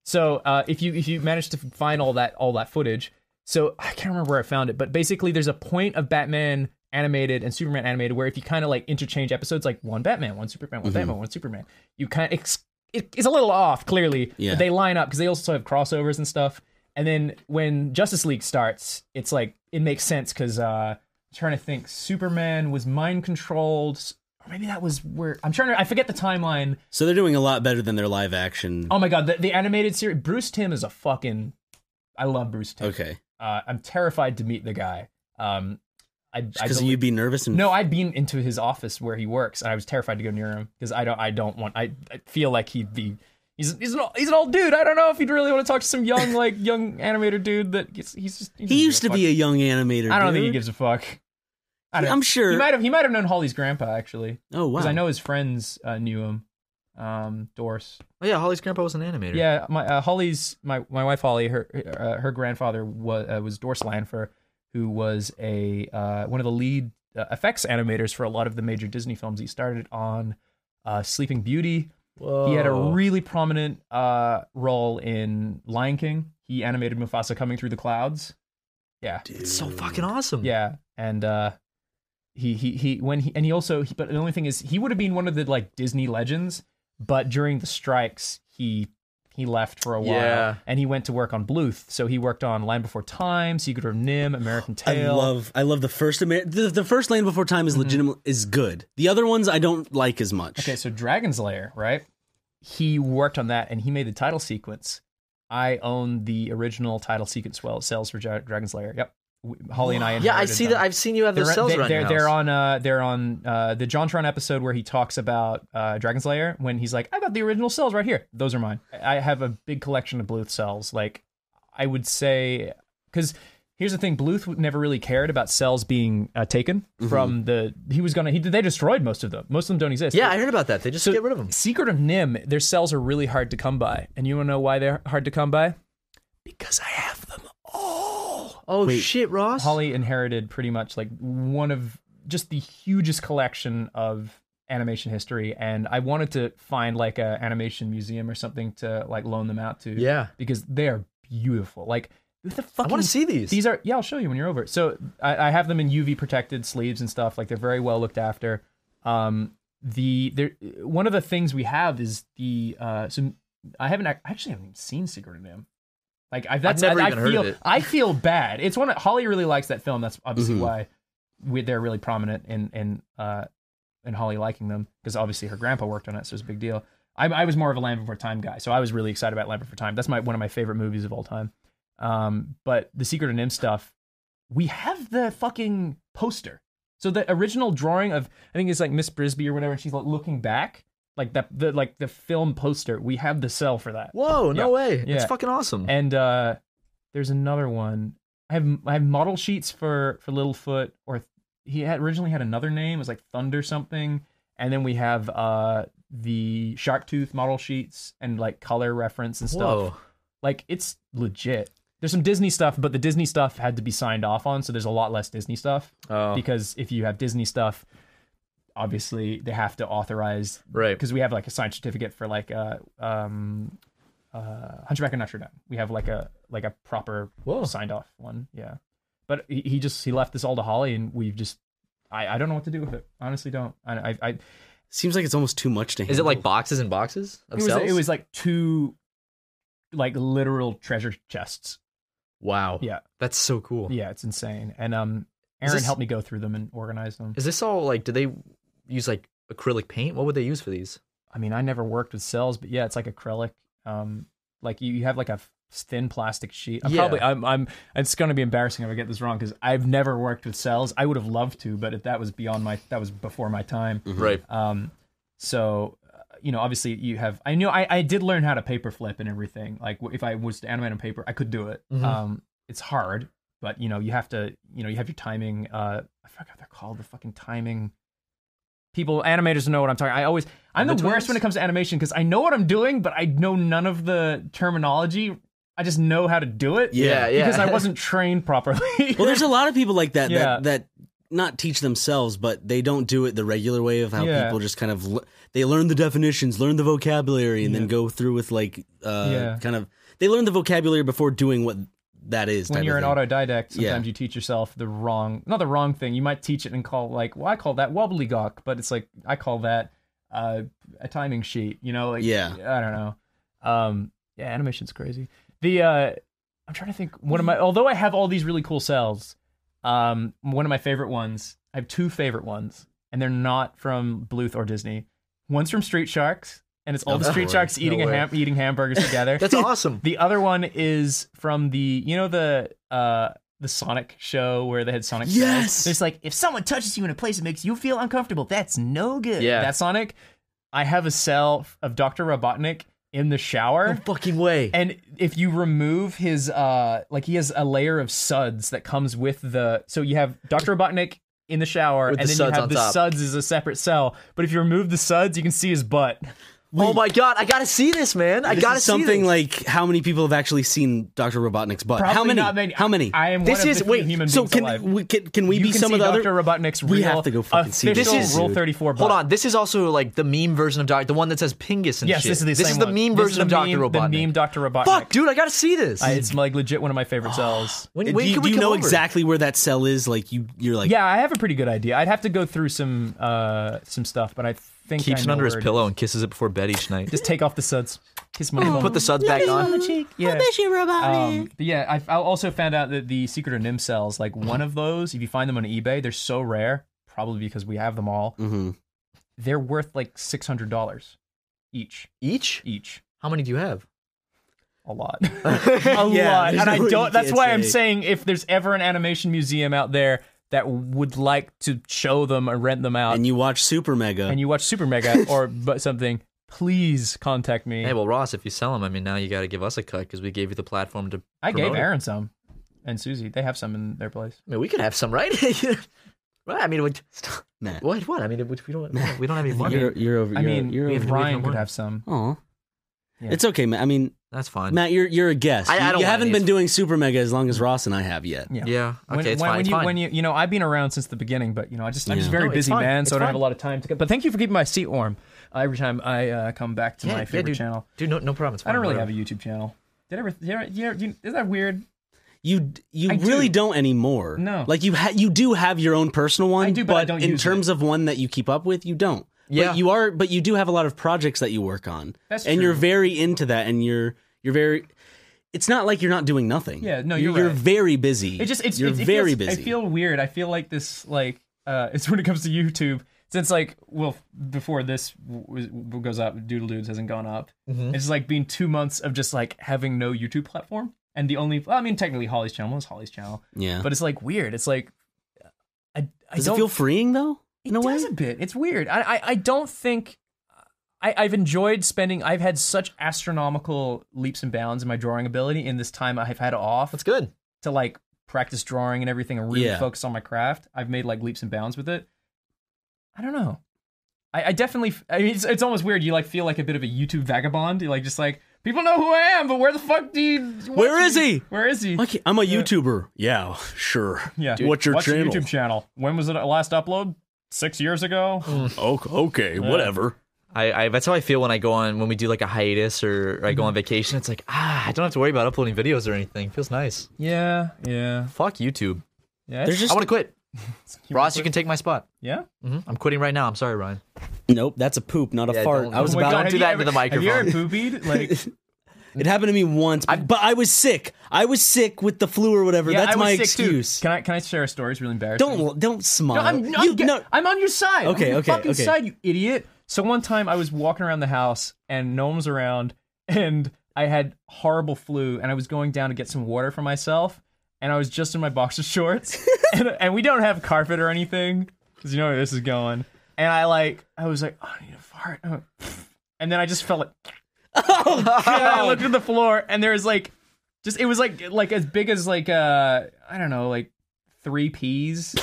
So if you manage to find all that footage, so I can't remember where I found it, but basically there's a point of Batman animated and Superman animated where if you kind of like interchange episodes, like one Batman, one Superman, one Batman, one Superman, you kind of it's a little off clearly, but they line up because they also have crossovers and stuff. And then when Justice League starts, it's like it makes sense because I'm trying to think, Superman was mind controlled. Or maybe that was where I forget the timeline. So they're doing a lot better than their live action. Oh my god, the animated series. Bruce Timm is I love Bruce Timm. Okay. I'm terrified to meet the guy. Because you'd be nervous. No, I'd been into his office where he works, and I was terrified to go near him because I feel like he'd be. He's an old dude. I don't know if he'd really want to talk to some young animator dude that he used to be a young animator. I don't dude. think he gives a fuck. I'm sure he might have known Holly's grandpa actually. Oh wow! Because I know his friends knew him. Dorse. Oh yeah, Holly's grandpa was an animator. Yeah, my Holly's my wife Holly. Her grandfather was Dorse Landfer, who was one of the lead effects animators for a lot of the major Disney films. He started on Sleeping Beauty. Whoa. He had a really prominent role in Lion King. He animated Mufasa coming through the clouds. Yeah, it's so fucking awesome. Yeah, and but the only thing is he would have been one of the like Disney legends, but during the strikes he left for a while, and he went to work on Bluth. So he worked on Land Before Time, Secret of NIMH, American Tail. I love the first the first Land Before Time is legitimate is good. The other ones I don't like as much. Okay, so Dragon's Lair, right? He worked on that and he made the title sequence. I own the original title sequence cells for Dragon's Lair. Yep. Holly and I. Yeah, I see that. I've seen you have those cells around your house. They're on the JonTron episode where he talks about Dragon's Lair when he's like, I got the original cells right here. Those are mine. I have a big collection of Bluth cells. Like, I would say, because here's the thing, Bluth never really cared about cells being taken from they destroyed most of them. Most of them don't exist. Yeah, I heard about that. They just get rid of them. Secret of NIMH, their cells are really hard to come by. And you want to know why they're hard to come by? Because I have them all. Oh, shit, Ross. Holly inherited pretty much like one of just the hugest collection of animation history. And I wanted to find like a animation museum or something to like loan them out to. Yeah. Because they are beautiful. Like, I want to see these. These are, I'll show you when you're over. So I have them in UV protected sleeves and stuff. Like, they're very well looked after. One of the things we have is I haven't even seen Secret of NIMH. Like I've never even heard of it. I feel bad. It's Holly really likes that film. That's obviously why they're really prominent in Holly liking them, because obviously her grandpa worked on it, so it's a big deal. I was more of a Land Before Time guy, so I was really excited about Land Before Time. That's one of my favorite movies of all time. But the Secret of NIMH stuff, we have the fucking poster. So the original drawing of, I think it's like Miss Brisby or whatever, and she's like looking back. Like the film poster, we have the cell for that. Whoa, no way! Yeah. It's fucking awesome. And there's another one. I have model sheets for Littlefoot, or he had originally had another name. It was like Thunder something. And then we have the Sharktooth model sheets and like color reference and stuff. Whoa. Like, it's legit. There's some Disney stuff, but the Disney stuff had to be signed off on, so there's a lot less Disney stuff. Oh. Because if you have Disney stuff, obviously they have to authorize, right? Because we have like a signed certificate for like Hunchback of Notre Dame. We have like a proper signed off one, yeah. But he left this all to Holly, and we've just I don't know what to do with it. Honestly, don't. I seems like it's almost too much to handle. Is it like boxes and boxes of cells? It was like 2 like literal treasure chests. Wow. Yeah, that's so cool. Yeah, it's insane. And Aaron helped me go through them and organize them. Is this all like? Do they use like acrylic paint? What would they use for these? I mean, I never worked with cells, but yeah, it's like acrylic. Like you have like a thin plastic sheet. It's going to be embarrassing if I get this wrong, because I've never worked with cells. I would have loved to, but that was before my time. Right. So, obviously you have. I did learn how to paper flip and everything. Like if I was to animate on paper, I could do it. It's hard, but you have to. You have your timing. I forgot what they're called. The fucking timing. Animators know what I'm talking. I'm the worst when it comes to animation, because I know what I'm doing, but I know none of the terminology. I just know how to do it. Yeah. Because I wasn't trained properly. Well, there's a lot of people like that. Yeah. That not teach themselves, but they don't do it the regular way of how people just kind of they learn the definitions, learn the vocabulary, and then go through with like kind of they learn the vocabulary before doing what that is. When you're an autodidact, sometimes you teach yourself not the wrong thing. You might teach it and call like, well, I call that wobblygook, but it's like I call that a timing sheet. You know, like I don't know. Animation's crazy. I'm trying to think. Although I have all these really cool cells. One of my favorite ones, I have 2 favorite ones, and they're not from Bluth or Disney. One's from Street Sharks, and it's all the Street Sharks eating hamburgers together. That's awesome. The other one is from the Sonic show where they had Sonic. Yes. There's like, if someone touches you in a place that makes you feel uncomfortable, that's no good. Yeah. That's Sonic. I have a cell of Dr. Robotnik in the shower. No fucking way. And if you remove his, he has a layer of suds that comes with so you have Dr. Robotnik in the shower, and then you have the suds as a separate cell. But if you remove the suds, you can see his butt. Oh my god, I gotta see this, man. I gotta see something like how many people have actually seen Dr. Robotnik's butt? Probably how many? Not many. How many? I am one of the few human beings alive. Can we be some of the other? Dr. Robotnik's we real, have to go fucking see this. This is Rule 34 butt. Hold on, this is also like the meme version of the one that says Pingus and shit. Yes, this is the meme version of Dr. Robotnik. The meme Dr. Robotnik. Fuck, dude, I gotta see this. It's like legit one of my favorite cells. When do can we you come know over? exactly where that cell is? Like you're like, yeah, I have a pretty good idea. I'd have to go through some stuff, but I think keeps it under his pillow and kisses it before bed each night. Just take off the suds. Kiss my nipple. Put the suds back on. the cheek. Yeah. I miss you, Robotnik. But yeah, I also found out that the Secret of NIMH cells, like one of those, if you find them on eBay, they're so rare, probably because we have them all. Mm-hmm. They're worth like $600 each. Each? How many do you have? A lot. A lot. And I don't. That's why I'm say. saying if there's ever an animation museum out there that would like to show them or rent them out, and you watch Super Mega, or something, please contact me. Hey, well, Ross, if you sell them, I mean, now you got to give us a cut because we gave you the platform to. I gave promote it. Aaron some, and Susie. They have some in their place. I mean, we could have some, right? Right? I mean, Matt. What? I mean, we don't have any money. You're over. Ryan could have some. Oh, yeah. It's okay, Matt. I mean, that's fine. Matt, you're a guest. I don't you haven't want been doing Super Mega as long as Ross and I have yet. Yeah. Okay, it's fine. When you I've been around since the beginning, but I'm just very busy, man. So I don't have a lot of time to. But thank you for keeping my seat warm every time I come back to my favorite channel. Dude, no problem. It's fine. I don't really have a YouTube channel. Is that weird? You really don't anymore. No. Like you do have your own personal one. I do, but I don't in use terms of one that you keep up with, you don't. Yeah. But you do have a lot of projects that you work on. That's and true. you're very into that, and you're very. It's not like you're not doing nothing. Yeah, no, you're right. very busy. You're very busy. I feel weird. I feel like this, it's when it comes to YouTube. Since before this goes up, Doodle Dudes hasn't gone up. Mm-hmm. It's like been 2 months of just like having no YouTube platform, and technically Holly's channel was Holly's channel. Yeah, but it's like weird. It's like does it feel freeing though? In a way, it does a bit. It's weird. I don't think. I've enjoyed spending. I've had such astronomical leaps and bounds in my drawing ability in this time I've had off. That's good to like practice drawing and everything and really focus on my craft. I've made like leaps and bounds with it. I don't know. I definitely. I mean, it's almost weird. You like feel like a bit of a YouTube vagabond. You like just like people know who I am, but where the fuck do you? Where is he? Where is he? Okay, I'm a YouTuber. Yeah, sure. Yeah. What's your channel? YouTube channel? When was it last upload? 6 years ago. Okay, whatever. I that's how I feel when we do like a hiatus or I go on vacation. It's like I don't have to worry about uploading videos or anything. It feels nice. Yeah. Fuck YouTube. Yeah. I want to quit. Ross, quit? You can take my spot. Yeah. Mm-hmm. I'm quitting right now. I'm sorry, Ryan. Nope, that's a poop, not a fart. I was about to do that into the microphone. Have you ever poopied? Like. It happened to me once, but I was sick. I was sick with the flu or whatever. Yeah, That's I was my sick excuse. Too. Can I share a story? It's really embarrassing. Don't smile. I'm on your side. Okay, I'm on your okay, fucking okay. side, you idiot. So one time I was walking around the house and no one was around, and I had horrible flu, and I was going down to get some water for myself, and I was just in my boxer shorts, and we don't have carpet or anything, because you know where this is going. And I was like, oh, I need a fart, and then I just felt like. Oh God! And I looked at the floor, and there was it was like as big as I don't know, like 3 peas.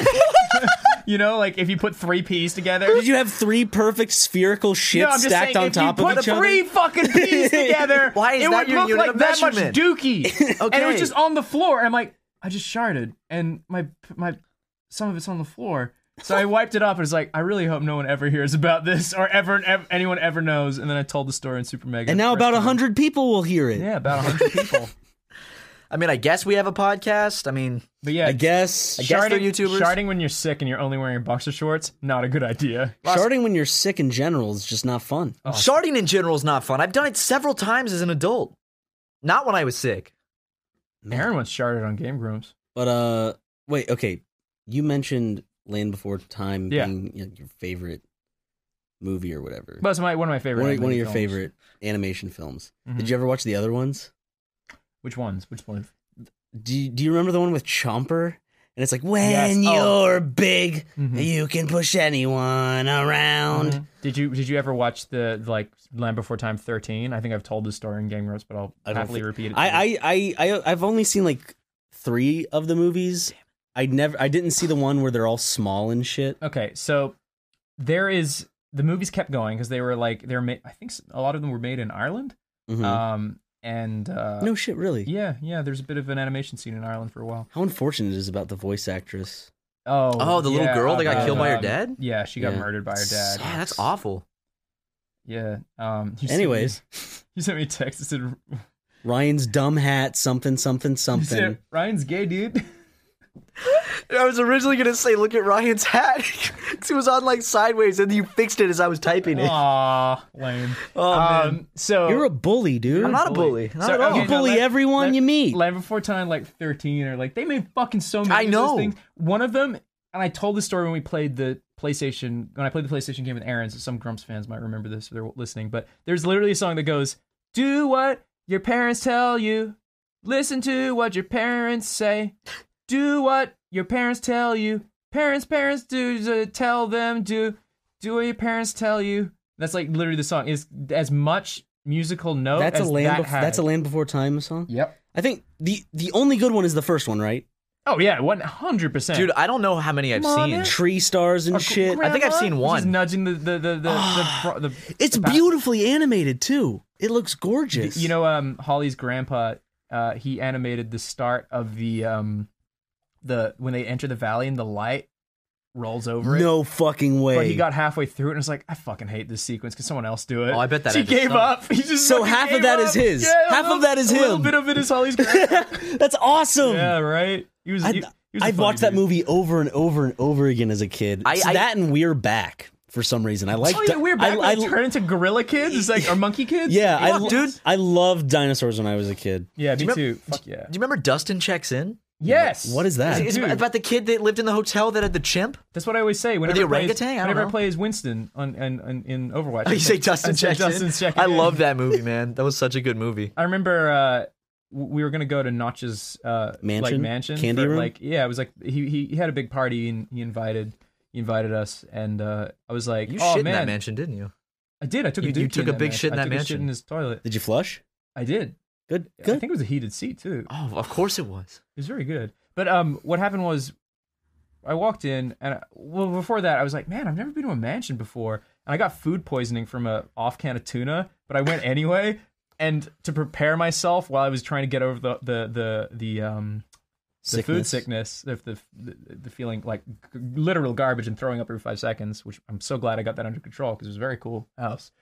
You know, like if you put 3 peas together. Did you have 3 perfect spherical shits stacked on top of each other? If you put 3 fucking peas together, why is it that would your look unit like of that much measurement? dookie. Okay. And it was just on the floor. And I'm like, I just sharted, and my some of it's on the floor. So I wiped it up and was like, I really hope no one ever hears about this or anyone ever knows. And then I told the story in Super Mega. And now about 100 people will hear it. Yeah, about 100 people. I mean, I guess we have a podcast. I mean, but yeah, I guess they're YouTubers. Sharding when you're sick and you're only wearing boxer shorts, not a good idea. Sharding when you're sick in general is just not fun. Sharding in general is not fun. I've done it several times as an adult. Not when I was sick. Aaron once sharded on Game Grumps. But wait, okay. You mentioned Land Before Time being your favorite movie or whatever. But it's one of my favorite. One of your films. favorite animation films. Mm-hmm. Did you ever watch the other ones? Which ones? Which ones? Do you remember the one with Chomper? And it's like, when you're big, you can push anyone around. Mm-hmm. Did you ever watch the Land Before Time 13? I think I've told this story in Game Grumps, but I'll happily repeat it. I've only seen like 3 of the movies. I didn't see the one where they're all small and shit. Okay, so the movies kept going because they were made. I think a lot of them were made in Ireland. Mm-hmm. No shit, really? Yeah. There's a bit of an animation scene in Ireland for a while. How unfortunate it is about the voice actress. Oh, the little girl that got killed by her dad? Yeah, she got murdered by her dad. Yeah, that's awful. Yeah. Anyways, you sent me a text that said Ryan's dumb hat, something. Ryan's gay, dude. I was originally going to say, look at Ryan's hat. It was on like sideways, and you fixed it as I was typing it. Aw, lame. Oh, man. So you're a bully, dude. I'm not a bully. Not at all. You bully everyone you meet. Land Before Time, 13, or they made fucking so many of those things. One of them, and I told the story when I played the PlayStation game with Aaron, so some Grumps fans might remember this if they're listening, but there's literally a song that goes, do what your parents tell you, listen to what your parents say, do what your parents tell you, parents do, tell them, do what your parents tell you. That's literally the song. Is as much musical note that's as that's a Land Before Time song? Yep. I think the only good one is the first one, right? Oh yeah, 100%. Dude, I don't know how many I've seen. Tree stars and shit. I think I've seen one. Just nudging the It's beautifully animated too. It looks gorgeous. You know, Holly's grandpa, he animated the start of the when they enter the valley and the light rolls over it. No fucking way. But he got halfway through it and was like, I fucking hate this sequence. Can someone else do it? Oh, I bet that. He gave up. He just so half of that is his. Yeah, half of that is him. A little bit of it is Holly's grandpa. That's awesome. Yeah, right. I've watched that movie over and over and over again as a kid. That and We're Back for some reason. I like. Oh yeah, We're Back. I turned into gorilla kids, or monkey kids. Yeah, dude. I loved dinosaurs when I was a kid. Yeah, me too. Fuck yeah. Do you remember Dustin Checks In? Yes. What is that? Is it about the kid that lived in the hotel that had the chimp? That's what I always say. Whenever the orangutan? I play as Winston in Overwatch. Oh, you say Dustin Checks In? I love that movie, man. That was such a good movie. I remember we were gonna go to Notch's mansion, Candy room. It was he had a big party and he invited us, and I was like, you oh shit man, in that mansion, didn't you? I did. I took a You took a big shit in that mansion. I took a shit in his toilet. Did you flush? I did. Good. I think it was a heated seat too. Oh, of course it was. It was very good. But what happened was, I walked in, and before that, I was like, man, I've never been to a mansion before, and I got food poisoning from a off can of tuna, but I went anyway. And to prepare myself while I was trying to get over the food sickness, the feeling like literal garbage and throwing up every 5 seconds, which I'm so glad I got that under control because it was a very cool house.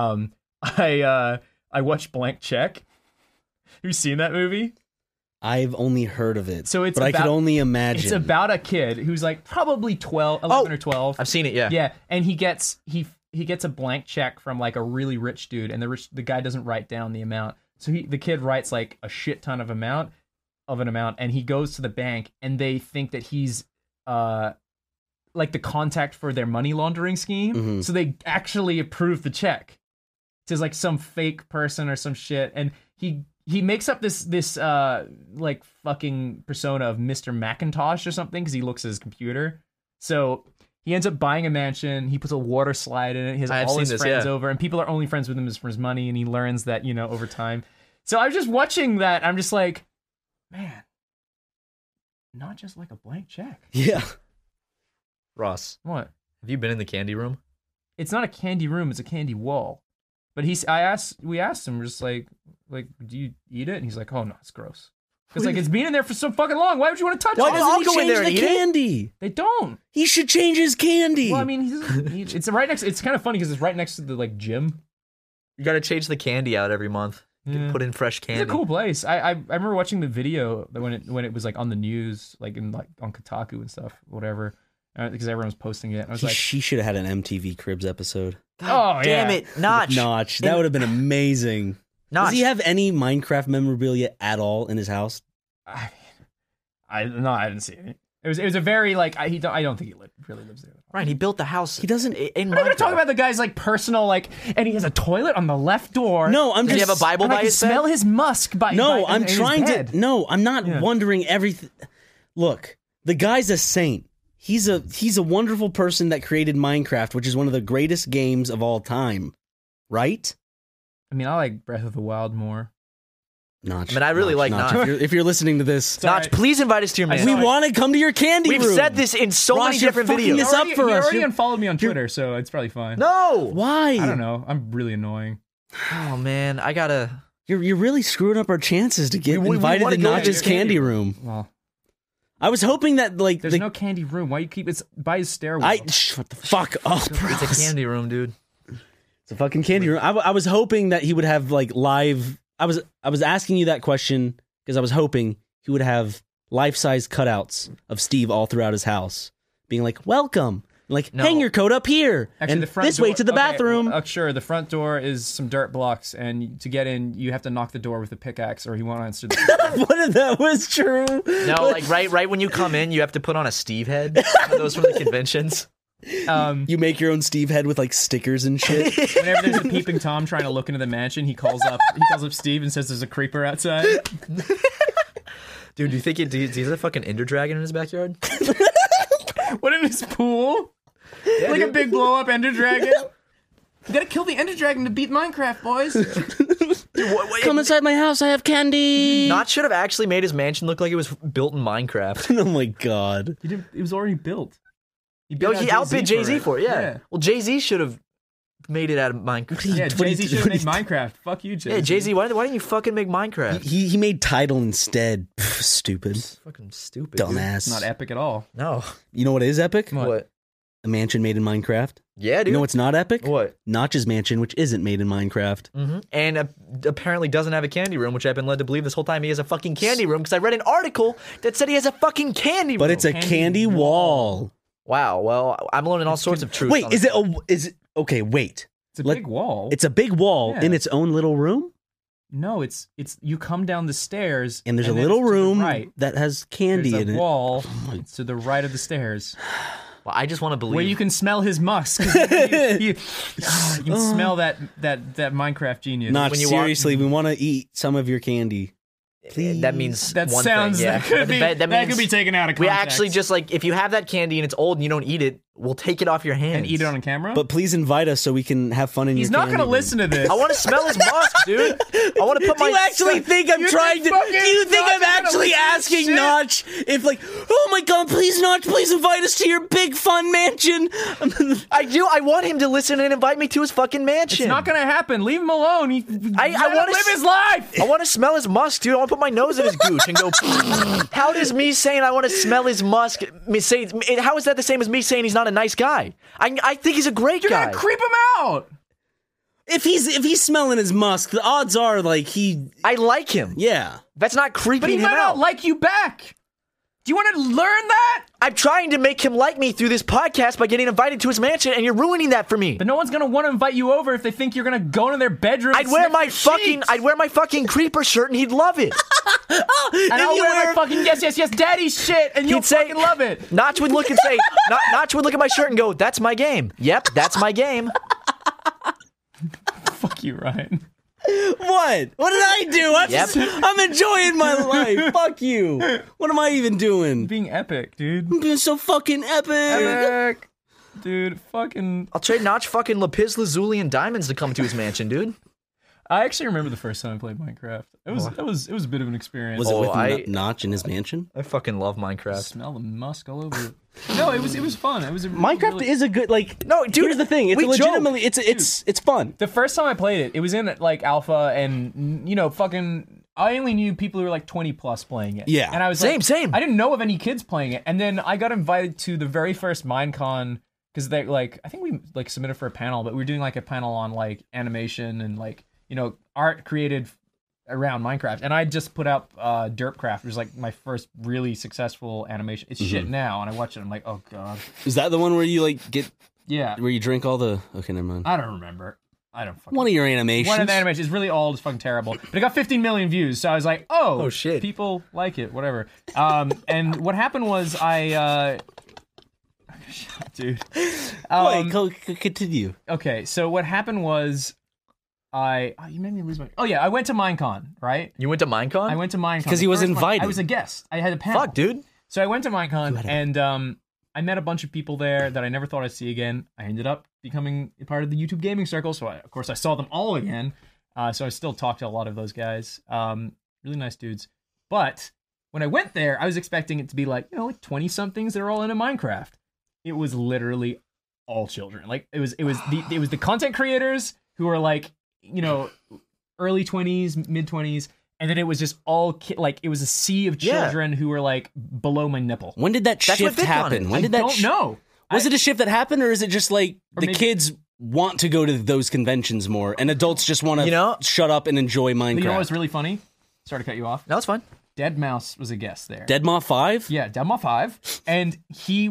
I watched Blank Check. Have you seen that movie? I've only heard of it, but I could only imagine. It's about a kid who's probably 11 or 12. I've seen it, yeah. Yeah, and he gets a blank check from a really rich dude, and the guy doesn't write down the amount. So the kid writes a shit ton of an amount, and he goes to the bank, and they think that he's the contact for their money laundering scheme. Mm-hmm. So they actually approve the check to some fake person or some shit, and he makes up this fucking persona of Mr. Macintosh or something because he looks at his computer. So he ends up buying a mansion. He puts a water slide in it. He has all his friends over, and people are only friends with him for his money. And he learns that over time. So I was just watching that. I'm just like, man, not just like a blank check. Yeah. Ross, what? Have you been in the candy room? It's not a candy room. It's a candy wall. But we asked him, just like, do you eat it? And he's like, oh no, it's gross. Because like it's been in there for so fucking long. Why would you want to touch Why it? doesn't I'll he go in change there and the eat it. candy? They don't. He should change his candy. Well, I mean, it's right next. It's kind of funny because it's right next to the like gym. You got to change the candy out every month. Put in fresh candy. It's a cool place. I remember watching the video that when it was like on the news, like in like on Kotaku and stuff, whatever, because everyone was posting it. And I was like, she should have had an MTV Cribs episode. God damn yeah. it, Notch. Notch. That would have been amazing. Notch. Does he have any Minecraft memorabilia at all in his house? I didn't see it. It was a very like I don't think he really lives there. Right, he built the house. He doesn't. In We're not gonna Minecraft. talk about the guy's like personal like, and he has a toilet on the left door. No, I'm Does just. he have a Bible and I by can his bed? smell his musk by. No, by, I'm in his trying bed. to. No, I'm not Yeah. wondering everything. Look, the guy's a saint. He's a wonderful person that created Minecraft, which is one of the greatest games of all time. Right? I mean, I like Breath of the Wild more. Notch. I mean, I really like Notch. If you're listening to this, Notch, please invite us to your I mansion. we want to come to your candy We've room. said this in so Ross, many you're different fucking videos. this up for He us. already You're- unfollowed me on Twitter, so it's probably fine. No. Why? I don't know. I'm really annoying. Oh man, I gotta. You're really screwing up our chances to get We invited wanna to go to Notch's your candy room. Well, I was hoping that like there's no candy room. Why you keep it's by his stairwell? Shut the fuck up, bro. It's a candy room, dude. It's a fucking candy room. I was hoping that he would have like live. I was asking you that question because I was hoping he would have life-size cutouts of Steve all throughout his house, being like, "Welcome." Like, No. hang your coat up here, Actually, and the front this door, way to the okay, bathroom. well, sure, the front door is some dirt blocks, and to get in, you have to knock the door with a pickaxe, or he won't answer the door. What if that was true? No, like right when you come in, you have to put on a Steve head. Those from the conventions. You make your own Steve head with like stickers and shit. Whenever there's a peeping Tom trying to look into the mansion, he calls up Steve and says there's a creeper outside. Dude, do you think do you have a fucking Ender Dragon in his backyard? What, in his pool? Yeah, Like dude. a big blow up Ender Dragon? You gotta kill the Ender Dragon to beat Minecraft, boys. Dude, Come inside my house. I have candy. Notch should have actually made his mansion look like it was built in Minecraft. Oh my god. It was already built. Yo, he outbid Jay-Z for it, yeah. Well, Jay-Z should have made it out of Minecraft. Yeah, Jay-Z should have made Minecraft. Fuck you, Jay-Z. Yeah, Jay-Z, why didn't you fucking make Minecraft? He made Tidal instead. Pff, stupid. Fucking stupid. Dumbass. It's not epic at all. No. You know what is epic? What? A mansion made in Minecraft. Yeah, dude. You know what's not epic? What? Notch's mansion, which isn't made in Minecraft. Mm-hmm. And apparently doesn't have a candy room, which I've been led to believe this whole time he has a fucking candy room because I read an article that said he has a fucking candy room. But it's a candy wall. Wow. Well, I'm learning all sorts of truth. Wait, on is this. it okay, wait. It's a big wall. It's a big wall Yeah. in its own little room? No, it's you come down the stairs And there's a then little it's to the room right. that has candy There's in a it. wall it's to the right of the stairs Well, I just want to believe. where you can smell his musk. You can smell that Minecraft genius. Notch, when you seriously, we want to eat some of your candy. Please. That means That one sounds thing. Yeah. that could means be taken out of We context. actually just like if you have that candy and it's old and you don't eat it, we'll take it off your hands and eat it on camera. But please invite us so we can have fun in He's your not candy going to room. listen to this. I want to smell his musk, dude. I want to put Do my. you actually think I'm trying to? Do you think I'm actually asking Notch if, like, oh my god, please, Notch, please invite us to your big fun mansion? I do. I want him to listen and invite me to his fucking mansion. It's not going to happen. Leave him alone. I want to live his life. I want to smell his musk, dude. I want to put my nose in his gooch and go. How does me saying I want to smell his musk? How is that the same as me saying he's not a nice guy? I think he's a great You're guy. going to creep him out. If he's smelling his musk, the odds are like I like him. Yeah. That's not creeping But he him might out. not like you back. Do you want to learn that? I'm trying to make him like me through this podcast by getting invited to his mansion, and you're ruining that for me. But no one's going to want to invite you over if they think you're going to go into their bedroom. I'd wear my fucking creeper shirt, and he'd love it. And I'll wear my fucking yes, daddy shit, and you'll He'd say- fucking love it. Notch would look and say, Notch would look at my shirt and go, "That's my game." Yep, that's my game. Fuck you, Ryan. What? What did I do? Yep. I'm enjoying my life. Fuck you. What am I even doing? Being epic, dude. I'm being so fucking epic. Dude, fucking. I'll trade Notch fucking lapis lazuli and diamonds to come to his mansion, dude. I actually remember the first time I played Minecraft. It was a bit of an experience. Was it with Notch in his mansion? I fucking love Minecraft. Smell the musk all over it. No, it was fun. It was a Minecraft is a good No, dude. Here's the thing. It's legitimately it's fun. The first time I played it, it was in like alpha, and fucking I only knew people who were like 20 plus playing it. Yeah. And I was Same. I didn't know of any kids playing it. And then I got invited to the very first Minecon because they like, I think we like submitted for a panel, but we were doing like a panel on like animation and like, art created around Minecraft. And I just put up Derpcraft, which was like my first really successful animation. It's shit now. And I watch it, I'm like, oh God. Is that the one where you like get, Yeah. where you drink all the, okay, never mind. I don't remember. I don't fucking One of your animations. One of the animations is really old, it's fucking terrible. But it got 15 million views, so I was like, oh shit. People like it, whatever. And what happened was dude. Wait, continue. Okay, so what happened was you made me lose my... Oh yeah, I went to Minecon, right? You went to Minecon? I went to Minecon. Because he was invited. I was a guest. I had a panel. Fuck, dude. So I went to Minecon, and I met a bunch of people there that I never thought I'd see again. I ended up becoming a part of the YouTube gaming circle, so of course I saw them all again. So I still talk to a lot of those guys. Really nice dudes. But when I went there, I was expecting it to be like 20-somethings that are all into Minecraft. It was literally all children. Like it was the content creators who were like, early 20s, mid 20s. And then it was just all like it was a sea of children who were like below my nipple. When did that shift happen? When did that? I don't know. Was it a shift that happened, or is it just like the kids want to go to those conventions more, and adults just want to shut up and enjoy Minecraft? You know what's really funny? Sorry to cut you off. No, it's fine. Deadmau5 was a guest there. Deadmau5 5? Yeah, Deadmau5, and he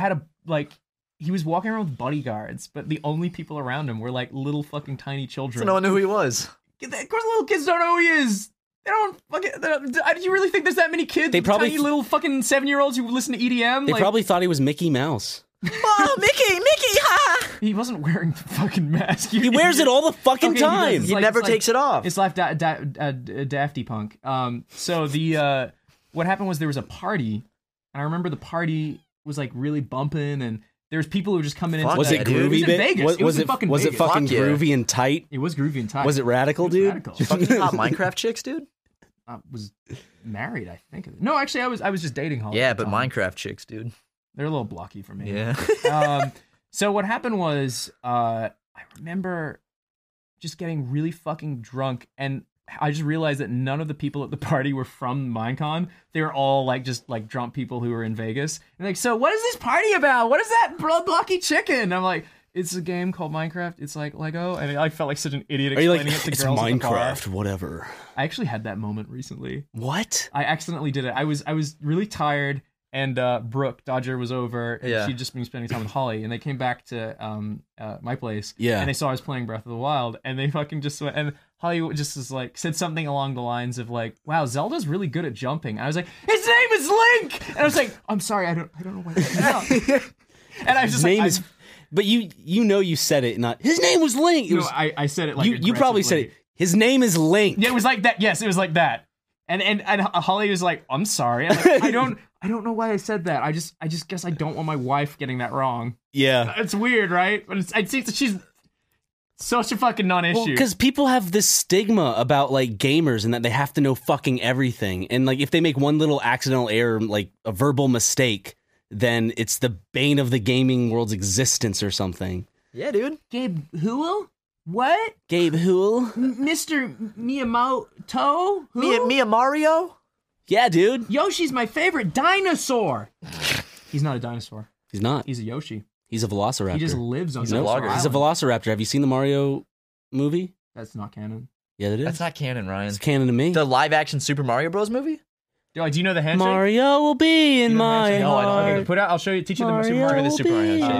was walking around with bodyguards, but the only people around him were like little fucking tiny children. So no one knew who he was. Of course, little kids don't know who he is. They don't fucking. Do you really think there's that many kids? They probably tiny little fucking 7-year-olds who listen to EDM. They probably thought he was Mickey Mouse. Oh, Mickey, ha! He wasn't wearing the fucking mask. He wears it all the fucking time. He never takes it off. It's like Dafty Punk. So the what happened was there was a party, and I remember the party was like really bumping, and there's people who were just coming in. Was it groovy? It was in Vegas. Was it fucking groovy and tight? It was groovy and tight. Was it radical, dude? Radical. Fucking hot Minecraft chicks, dude. I was married, I think. No, actually, I was just dating Holly. Yeah, but Minecraft chicks, dude. They're a little blocky for me. Yeah. So what happened was, I remember just getting really fucking drunk, and I just realized that none of the people at the party were from Minecon. They were all like just like drunk people who were in Vegas. And like, so what is this party about? What is that blocky chicken? And I'm like, it's a game called Minecraft. It's like Lego. And I felt like such an idiot explaining it to it's girls at the bar. Minecraft, whatever. I actually had that moment recently. What? I accidentally did it. I was really tired, and Brooke Dodger was over. And she'd just been spending time with Holly, and they came back to my place. Yeah. And they saw I was playing Breath of the Wild, and they fucking just went, and Holly just was like, said something along the lines of like, wow, Zelda's really good at jumping. And I was like, his name is Link! And I was like, I'm sorry, I don't know why that And I was just name is... But you said it, not his name was Link. No, I said it like you probably said it. His name is Link. Yeah, it was like that. Yes, it was like that. And Holly was like, I'm sorry. I'm like, I don't know why I said that. I just guess I don't want my wife getting that wrong. Yeah, it's weird, right? But I think that she's such a fucking non-issue. Because people have this stigma about like gamers and that they have to know fucking everything, and like if they make one little accidental error, like a verbal mistake, then it's the bane of the gaming world's existence or something. Yeah, dude. Gabe Hool? What? Gabe Hool? Mr. Miyamoto? Who? Mia Mario? Yeah, dude. Yoshi's my favorite dinosaur. He's not a dinosaur. He's not. He's a Yoshi. He's a velociraptor. He just lives on He's a velociraptor. Have you seen the Mario movie? That's not canon. Yeah, it is. That's not canon, Ryan. It's canon to me. The live-action Super Mario Bros. Movie? Do you know the handshake? Mario will be in my heart. No, I don't. Okay, put out. I'll show you. Teach you the Super Mario. The Super Mario handshake.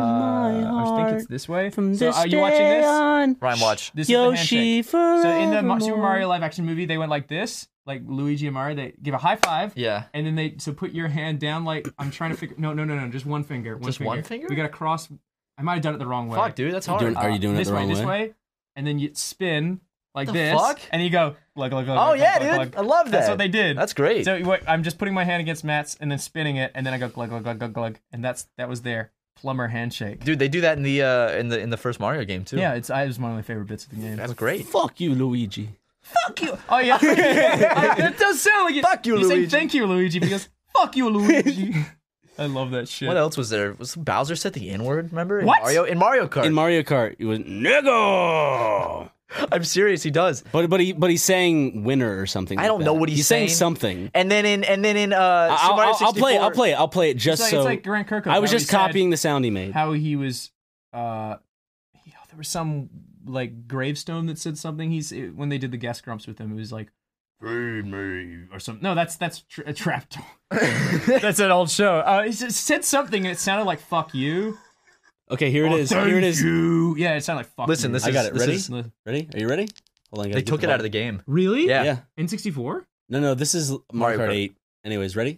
I think it's this way. From so, this are you watching this? on, Ryan, watch. This Yoshi is the handshake. So in the Super Mario live-action movie, they went like this, like Luigi and Mario. They give a high five. Yeah. And then put your hand down. Like I'm trying to figure. No. Just one finger. One finger. We got to cross. I might have done it the wrong way. Fuck, dude, that's hard. Are you doing it the wrong way? This way, and then you spin. Like the this, fuck? And you go, glug. Oh, yeah, dude. I love that. That's what they did. That's great. So I'm just putting my hand against Matt's and then spinning it, and then I go glug, and that was their plumber handshake. Dude, they do that in the first Mario game too. Yeah, it was one of my favorite bits of the game. That's great. Fuck you, Luigi. Fuck you. Oh yeah, it does sound like it. Fuck you, Luigi. You say thank you, Luigi, because fuck you, Luigi. I love that shit. What else was there? Was Bowser said the N-word? Remember? What? In Mario Kart. In Mario Kart, it was nigga. I'm serious. He does. But he's saying winner or something. I don't know what he's saying. He's saying something. And then in I'll play it. I'll play it just it's like Grant Kirkhope. I was just copying the sound he made. How he was. There was some like gravestone that said something. When they did the guest grumps with him, it was like, "Feed me" or something. No, that's a trap dog. That's an old show. He said something and it sounded like "fuck you." Okay, here it is. Here it is. Yeah, it sounded like "fuck Listen, you." this I got it. Ready? Ready? Are you ready? Hold on. They took it out of the game. Really? Yeah. In 64? No. This is Mario Kart 8. Anyways, ready?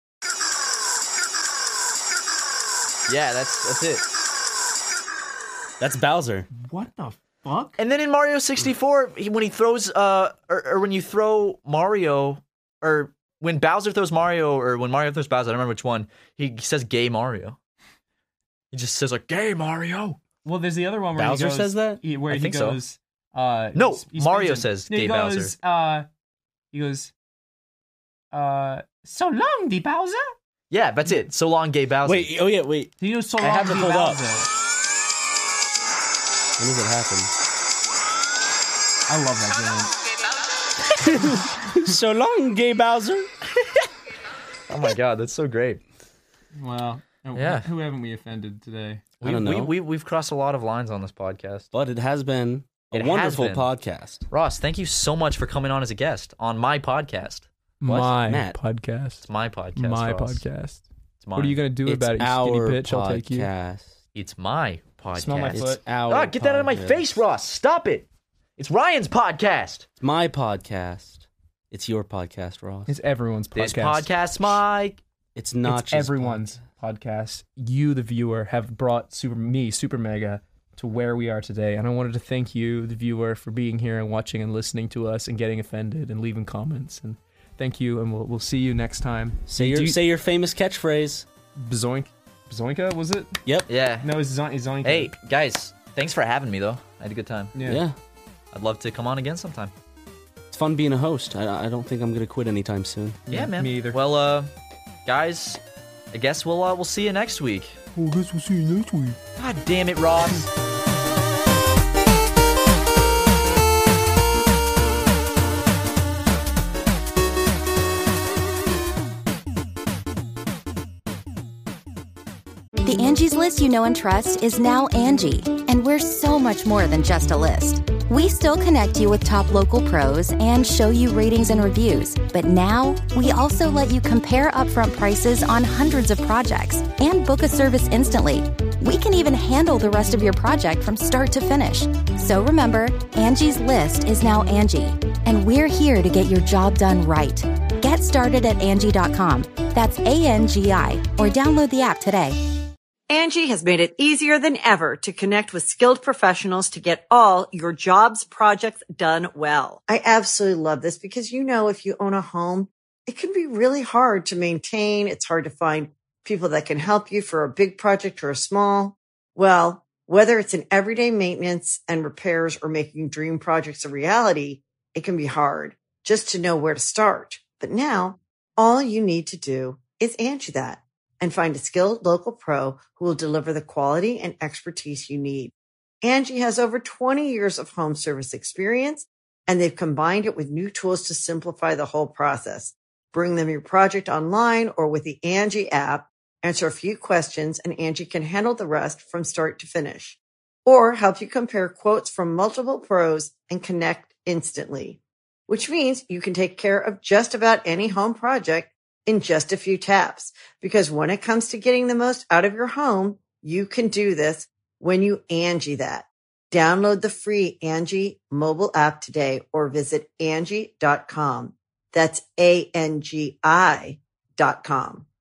Yeah, that's it. That's Bowser. What the fuck? And then in Mario 64, when he throws, or when you throw Mario, or when Bowser throws Mario, or when Mario throws Bowser, I don't remember which one, he says "gay Mario." He just says like "gay Mario." Well, there's the other one where Bowser he goes, says that? Where I he think so. goes, No, Mario says "gay Bowser." He goes, "So long, the Bowser." Yeah, that's it. So long, gay Bowser. Wait. He goes, "So I long, have it the pulled up. Bowser." When does it happen? I love that game. So long, gay Bowser. Oh my god, that's so great. Wow. Yeah. Who haven't we offended today? I don't know. We've crossed a lot of lines on this podcast. But it has been a wonderful podcast. Ross, thank you so much for coming on as a guest on my podcast. What? My Matt. podcast. It's my podcast. My Ross. podcast. It's mine. What are you going to do about it, you skinny bitch? I'll take you. It's my podcast. Smell my foot. Ah, get that out of my face, Ross. Stop it. It's Ryan's podcast. It's my podcast. It's your podcast, Ross. It's everyone's podcast. This podcast's my... It's not it's just everyone's podcast. You, the viewer, have brought Super Mega, to where we are today. And I wanted to thank you, the viewer, for being here and watching and listening to us and getting offended and leaving comments. And thank you, and we'll see you next time. Say your famous catchphrase. Bazoinka, was it? Yep. Yeah. No, it's Zoinka. Hey, guys, thanks for having me, though. I had a good time. Yeah. I'd love to come on again sometime. It's fun being a host. I don't think I'm going to quit anytime soon. Yeah, man. Me either. Well, guys, I guess we'll see you next week. Well, I guess we'll see you next week. God damn it, Ross. The Angie's List you know and trust is now Angie, and we're so much more than just a list. We still connect you with top local pros and show you ratings and reviews, but now we also let you compare upfront prices on hundreds of projects and book a service instantly. We can even handle the rest of your project from start to finish. So remember, Angie's List is now Angie, and we're here to get your job done right. Get started at Angie.com. That's ANGI, or download the app today. Angie has made it easier than ever to connect with skilled professionals to get all your jobs projects done well. I absolutely love this because, if you own a home, it can be really hard to maintain. It's hard to find people that can help you for a big project or a small. Well, whether it's in everyday maintenance and repairs or making dream projects a reality, it can be hard just to know where to start. But now all you need to do is Angie that and find a skilled local pro who will deliver the quality and expertise you need. Angie has over 20 years of home service experience, and they've combined it with new tools to simplify the whole process. Bring them your project online or with the Angie app, answer a few questions, and Angie can handle the rest from start to finish. Or help you compare quotes from multiple pros and connect instantly, which means you can take care of just about any home project in just a few taps. Because when it comes to getting the most out of your home, you can do this when you Angie that. Download the free Angie mobile app today or visit Angie.com. That's ANGI.com.